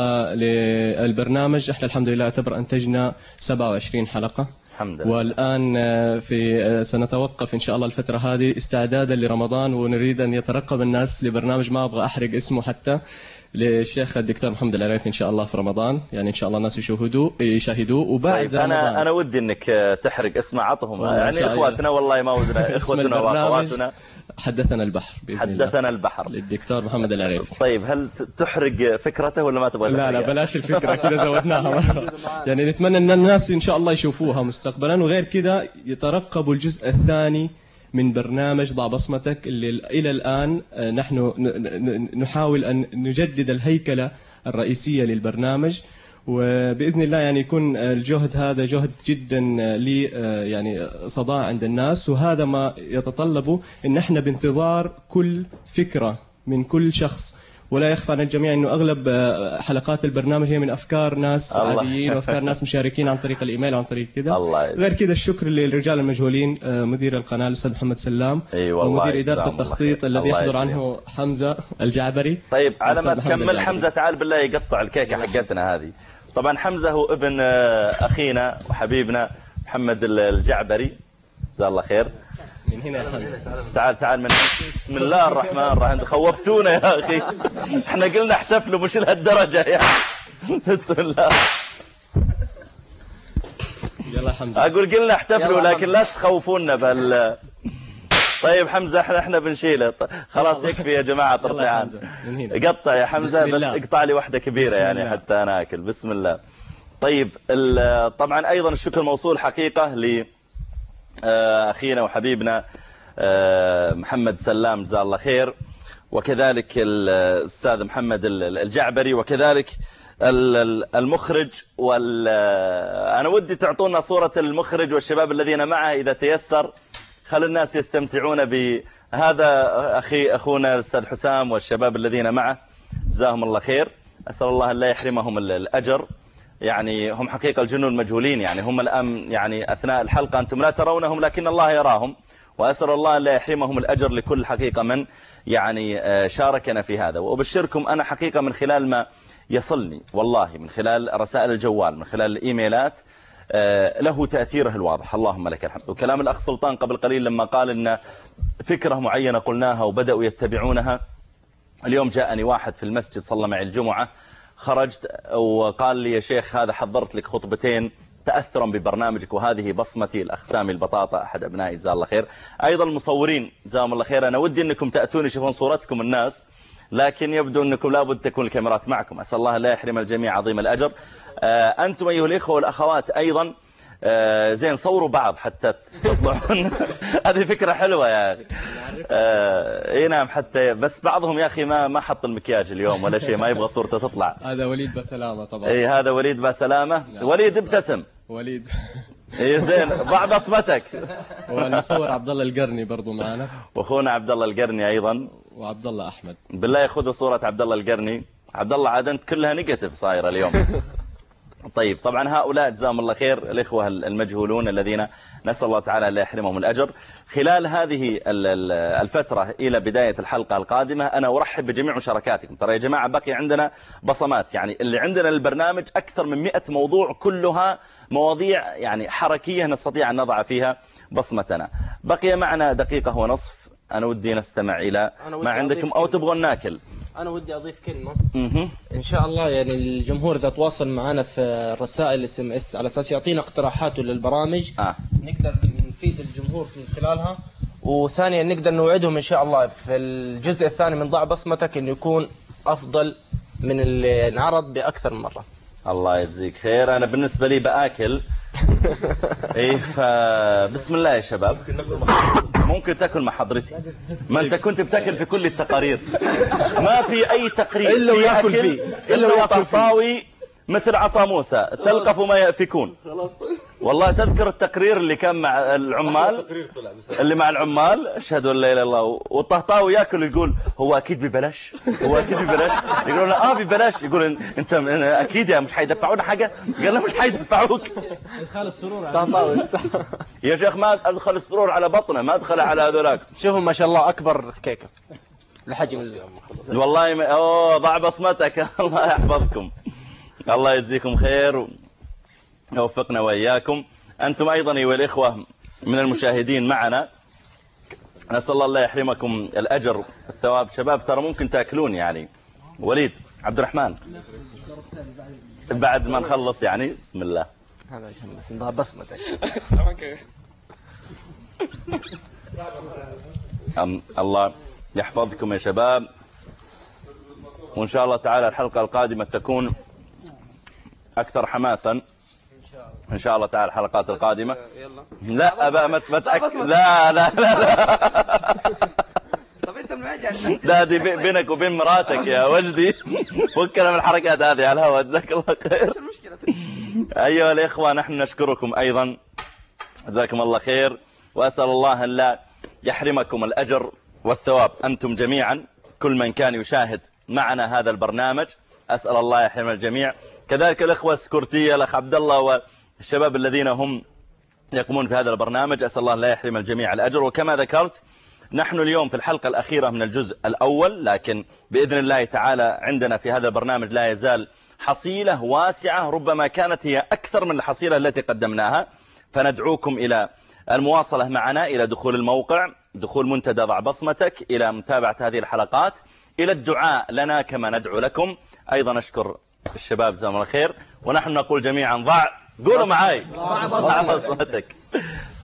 للبرنامج احنا الحمد لله اعتبر أنتجنا سبعة وعشرين حلقة الحمد لله. والآن في سنتوقف إن شاء الله الفترة هذه استعدادا لرمضان، ونريد أن يترقب الناس لبرنامج ما أبغى أحرق اسمه حتى للشيخ الدكتور محمد العريفي إن شاء الله في رمضان، يعني إن شاء الله الناس يشاهدوه يشاهدوه وبعد طيب أنا رمضان. أنا ودي إنك تحرق اسم عطهم يعني إخواتنا، والله ما ودنا إخوتنا وأخواتنا. حدثنا البحر بإذن حدثنا الله. البحر للدكتور محمد العريفي. طيب هل تحرق فكرته ولا ما تبغى؟ لا لا بلاش الفكرة كده زودناها. يعني نتمنى أن الناس إن شاء الله يشوفوها مستقبلا، وغير كده يترقبوا الجزء الثاني من برنامج ضع بصمتك اللي إلى الآن نحن نحاول أن نجدد الهيكلة الرئيسية للبرنامج، وبإذن الله يعني يكون الجهد هذا جهد جدا لي يعني صداع عند الناس، وهذا ما يتطلبه إن احنا بانتظار كل فكرة من كل شخص. ولا يخفى على الجميع أنه أغلب حلقات البرنامج هي من أفكار ناس عاديين وأفكار ناس مشاركين عن طريق الإيميل وعن طريق كده. غير كده الشكر للرجال المجهولين، مدير القناة الأستاذ محمد سلام، أي ومدير إدارة التخطيط الذي يحضر عنه حمزة الجعبري. طيب على ما تكمل حمزة تعال بالله يقطع الكيكة حقتنا هذه. طبعا حمزة هو ابن أخينا وحبيبنا محمد الجعبري جزاه الله خير. من هنا يا حمزة تعال تعال من بسم الله الرحمن الرحيم. خوفتونا يا أخي، احنا قلنا احتفلوا مش لهالدرجة يعني. بسم الله. يلا حمزة. أقول قلنا احتفلوا لكن لا تخوفونا بال. طيب حمزة احنا احنا بنشيله خلاص يكفي يا جماعة ترطيعان. قطع يا حمزة بس اقطع لي واحدة كبيرة يعني حتى أنا أكل. بسم الله. طيب طبعا أيضا الشكر موصول حقيقة ل أخينا وحبيبنا محمد سلام جزاه الله خير، وكذلك الأستاذ محمد الجعبري، وكذلك المخرج وال أنا ودي تعطونا صورة المخرج والشباب الذين معه إذا تيسر، خلوا الناس يستمتعون بهذا. أخي أخونا الأستاذ حسام والشباب الذين معه جزاهم الله خير. أسأل الله أن لا يحرمهم الأجر، يعني هم حقيقة الجنون مجهولين، يعني هم الآن يعني أثناء الحلقة أنتم لا ترونهم لكن الله يراهم، وأسأل الله أن لا يحرمهم الأجر لكل حقيقة من يعني شاركنا في هذا. وأبشركم أنا حقيقة من خلال ما يصلني والله، من خلال رسائل الجوال، من خلال الإيميلات، له تأثيره الواضح، اللهم لك الحمد. وكلام الأخ سلطان قبل قليل لما قال إن فكرة معينة قلناها وبدأوا يتبعونها، اليوم جاءني واحد في المسجد صلى معي الجمعة، خرجت وقال لي يا شيخ هذا حضرت لك خطبتين تأثرا ببرنامجك وهذه بصمتي. الأخ سامي البطاطا أحد أبنائي جزاه الله خير، أيضا المصورين جزاهم الله خير. أنا ودي أنكم تأتون يشوفون صورتكم الناس، لكن يبدو أنكم لابد تكون الكاميرات معكم. أسأل الله لا يحرم الجميع عظيم الأجر. أنتم أيها الإخوة والأخوات أيضا زين صوروا بعض حتى تطلعون. هذه فكرة حلوة يا أخي. اي نعم، حتى بس بعضهم يا أخي ما ما حط المكياج اليوم ولا شيء، ما يبغى صورته تطلع. هذا وليد بسلامة طبعا. اي هذا وليد بسلامة. وليد ابتسم. وليد اي زين، ضع بصمتك. والمصور عبد الله القرني برضو معنا، واخونا عبد الله القرني ايضا، وعبد الله احمد. بالله ياخذوا صورة عبد الله القرني. عبد الله عاد انت كلها نيجاتيف صايره اليوم. طيب طبعا هؤلاء جزاهم الله خير الإخوة المجهولون الذين نسأل الله تعالى لا يحرمهم الأجر. خلال هذه الفترة إلى بداية الحلقة القادمة أنا أرحب بجميع مشاركاتكم. ترى يا جماعة بقي عندنا بصمات، يعني اللي عندنا البرنامج أكثر من مئة موضوع، كلها مواضيع يعني حركية نستطيع أن نضع فيها بصمتنا. بقي معنا دقيقة ونصف، أنا ودي نستمع إلى ما عندكم أو تبغون ناكل. أنا ودي أضيف كلمة. مه. إن شاء الله يعني الجمهور إذا تواصل معنا في الرسائل اس ام اس على أساس يعطينا اقتراحاته للبرامج، آه. نقدر نفيد الجمهور من خلالها. وثانيا نقدر نوعدهم إن شاء الله في الجزء الثاني من ضع بصمتك إنه يكون أفضل من اللي انعرض بأكثر من مرة. الله يجزيك خير. أنا بالنسبة لي بآكل. إيه فبسم الله يا شباب. ممكن تاكل مع حضرتي، ما انت كنت بتاكل في كل التقارير، ما في اي تقرير الا وياكل فيه الا وطهطاوي مثل عصا موسى تلقف ما يأفكون. والله تذكر التقرير اللي كان مع العمال، اللي مع العمال اشهد ان لا اله الا الله، والطهطاوي ياكل يقول هو اكيد ببلاش، هو اكيد ببلاش. يقولون اه ببلاش، يقول انت اكيد يا مش حيدفعونا حاجه، قال له مش حيدفعوك. ادخال السرور على طهطاوي يا شيخ ما ادخل السرور على بطنه، ما ادخل على هذولاك. شوفوا ما شاء الله اكبر كيكه لحجم الزلمه والله ما... اوه ضع بصمتك. الله يحفظكم، الله يجزيكم خير ووفقنا وإياكم. أنتم أيضا أيها الإخوة من المشاهدين معنا، نسأل الله لا يحرمكم الأجر الثواب. شباب ترى ممكن تأكلون يعني. وليد عبد الرحمن بعد ما نخلص يعني بسم الله. هذا بس نضع بصمتك. الله يحفظكم يا شباب، وإن شاء الله تعالى الحلقة القادمة تكون أكثر حماسا إن شاء الله تعالى. الحلقات القادمة لا أبا ما تأكد، لا لا لا طب أنت معجل لا دي بينك وبين مراتك يا وجدي، فكنا من الحركات هذه على الهواء. جزاك الله خير. أيها الإخوة نحن نشكركم أيضا، جزاكم الله خير، وأسأل الله أن لا يحرمكم الأجر والثواب أنتم جميعا، كل من كان يشاهد معنا هذا البرنامج أسأل الله يحرم الجميع. كذلك الأخوة السكورتية، الأخ عبد الله والشباب الذين هم يقومون في هذا البرنامج، أسأل الله لا يحرم الجميع الأجر. وكما ذكرت نحن اليوم في الحلقة الأخيرة من الجزء الأول، لكن بإذن الله تعالى عندنا في هذا البرنامج لا يزال حصيلة واسعة، ربما كانت هي أكثر من الحصيلة التي قدمناها. فندعوكم إلى المواصلة معنا، إلى دخول الموقع، دخول منتدى ضع بصمتك، إلى متابعة هذه الحلقات، إلى الدعاء لنا كما ندعو لكم. أيضا أشكر الشباب جزاهم الله خير، ونحن نقول جميعا ضع، قولوا معاي ضع بصمتك.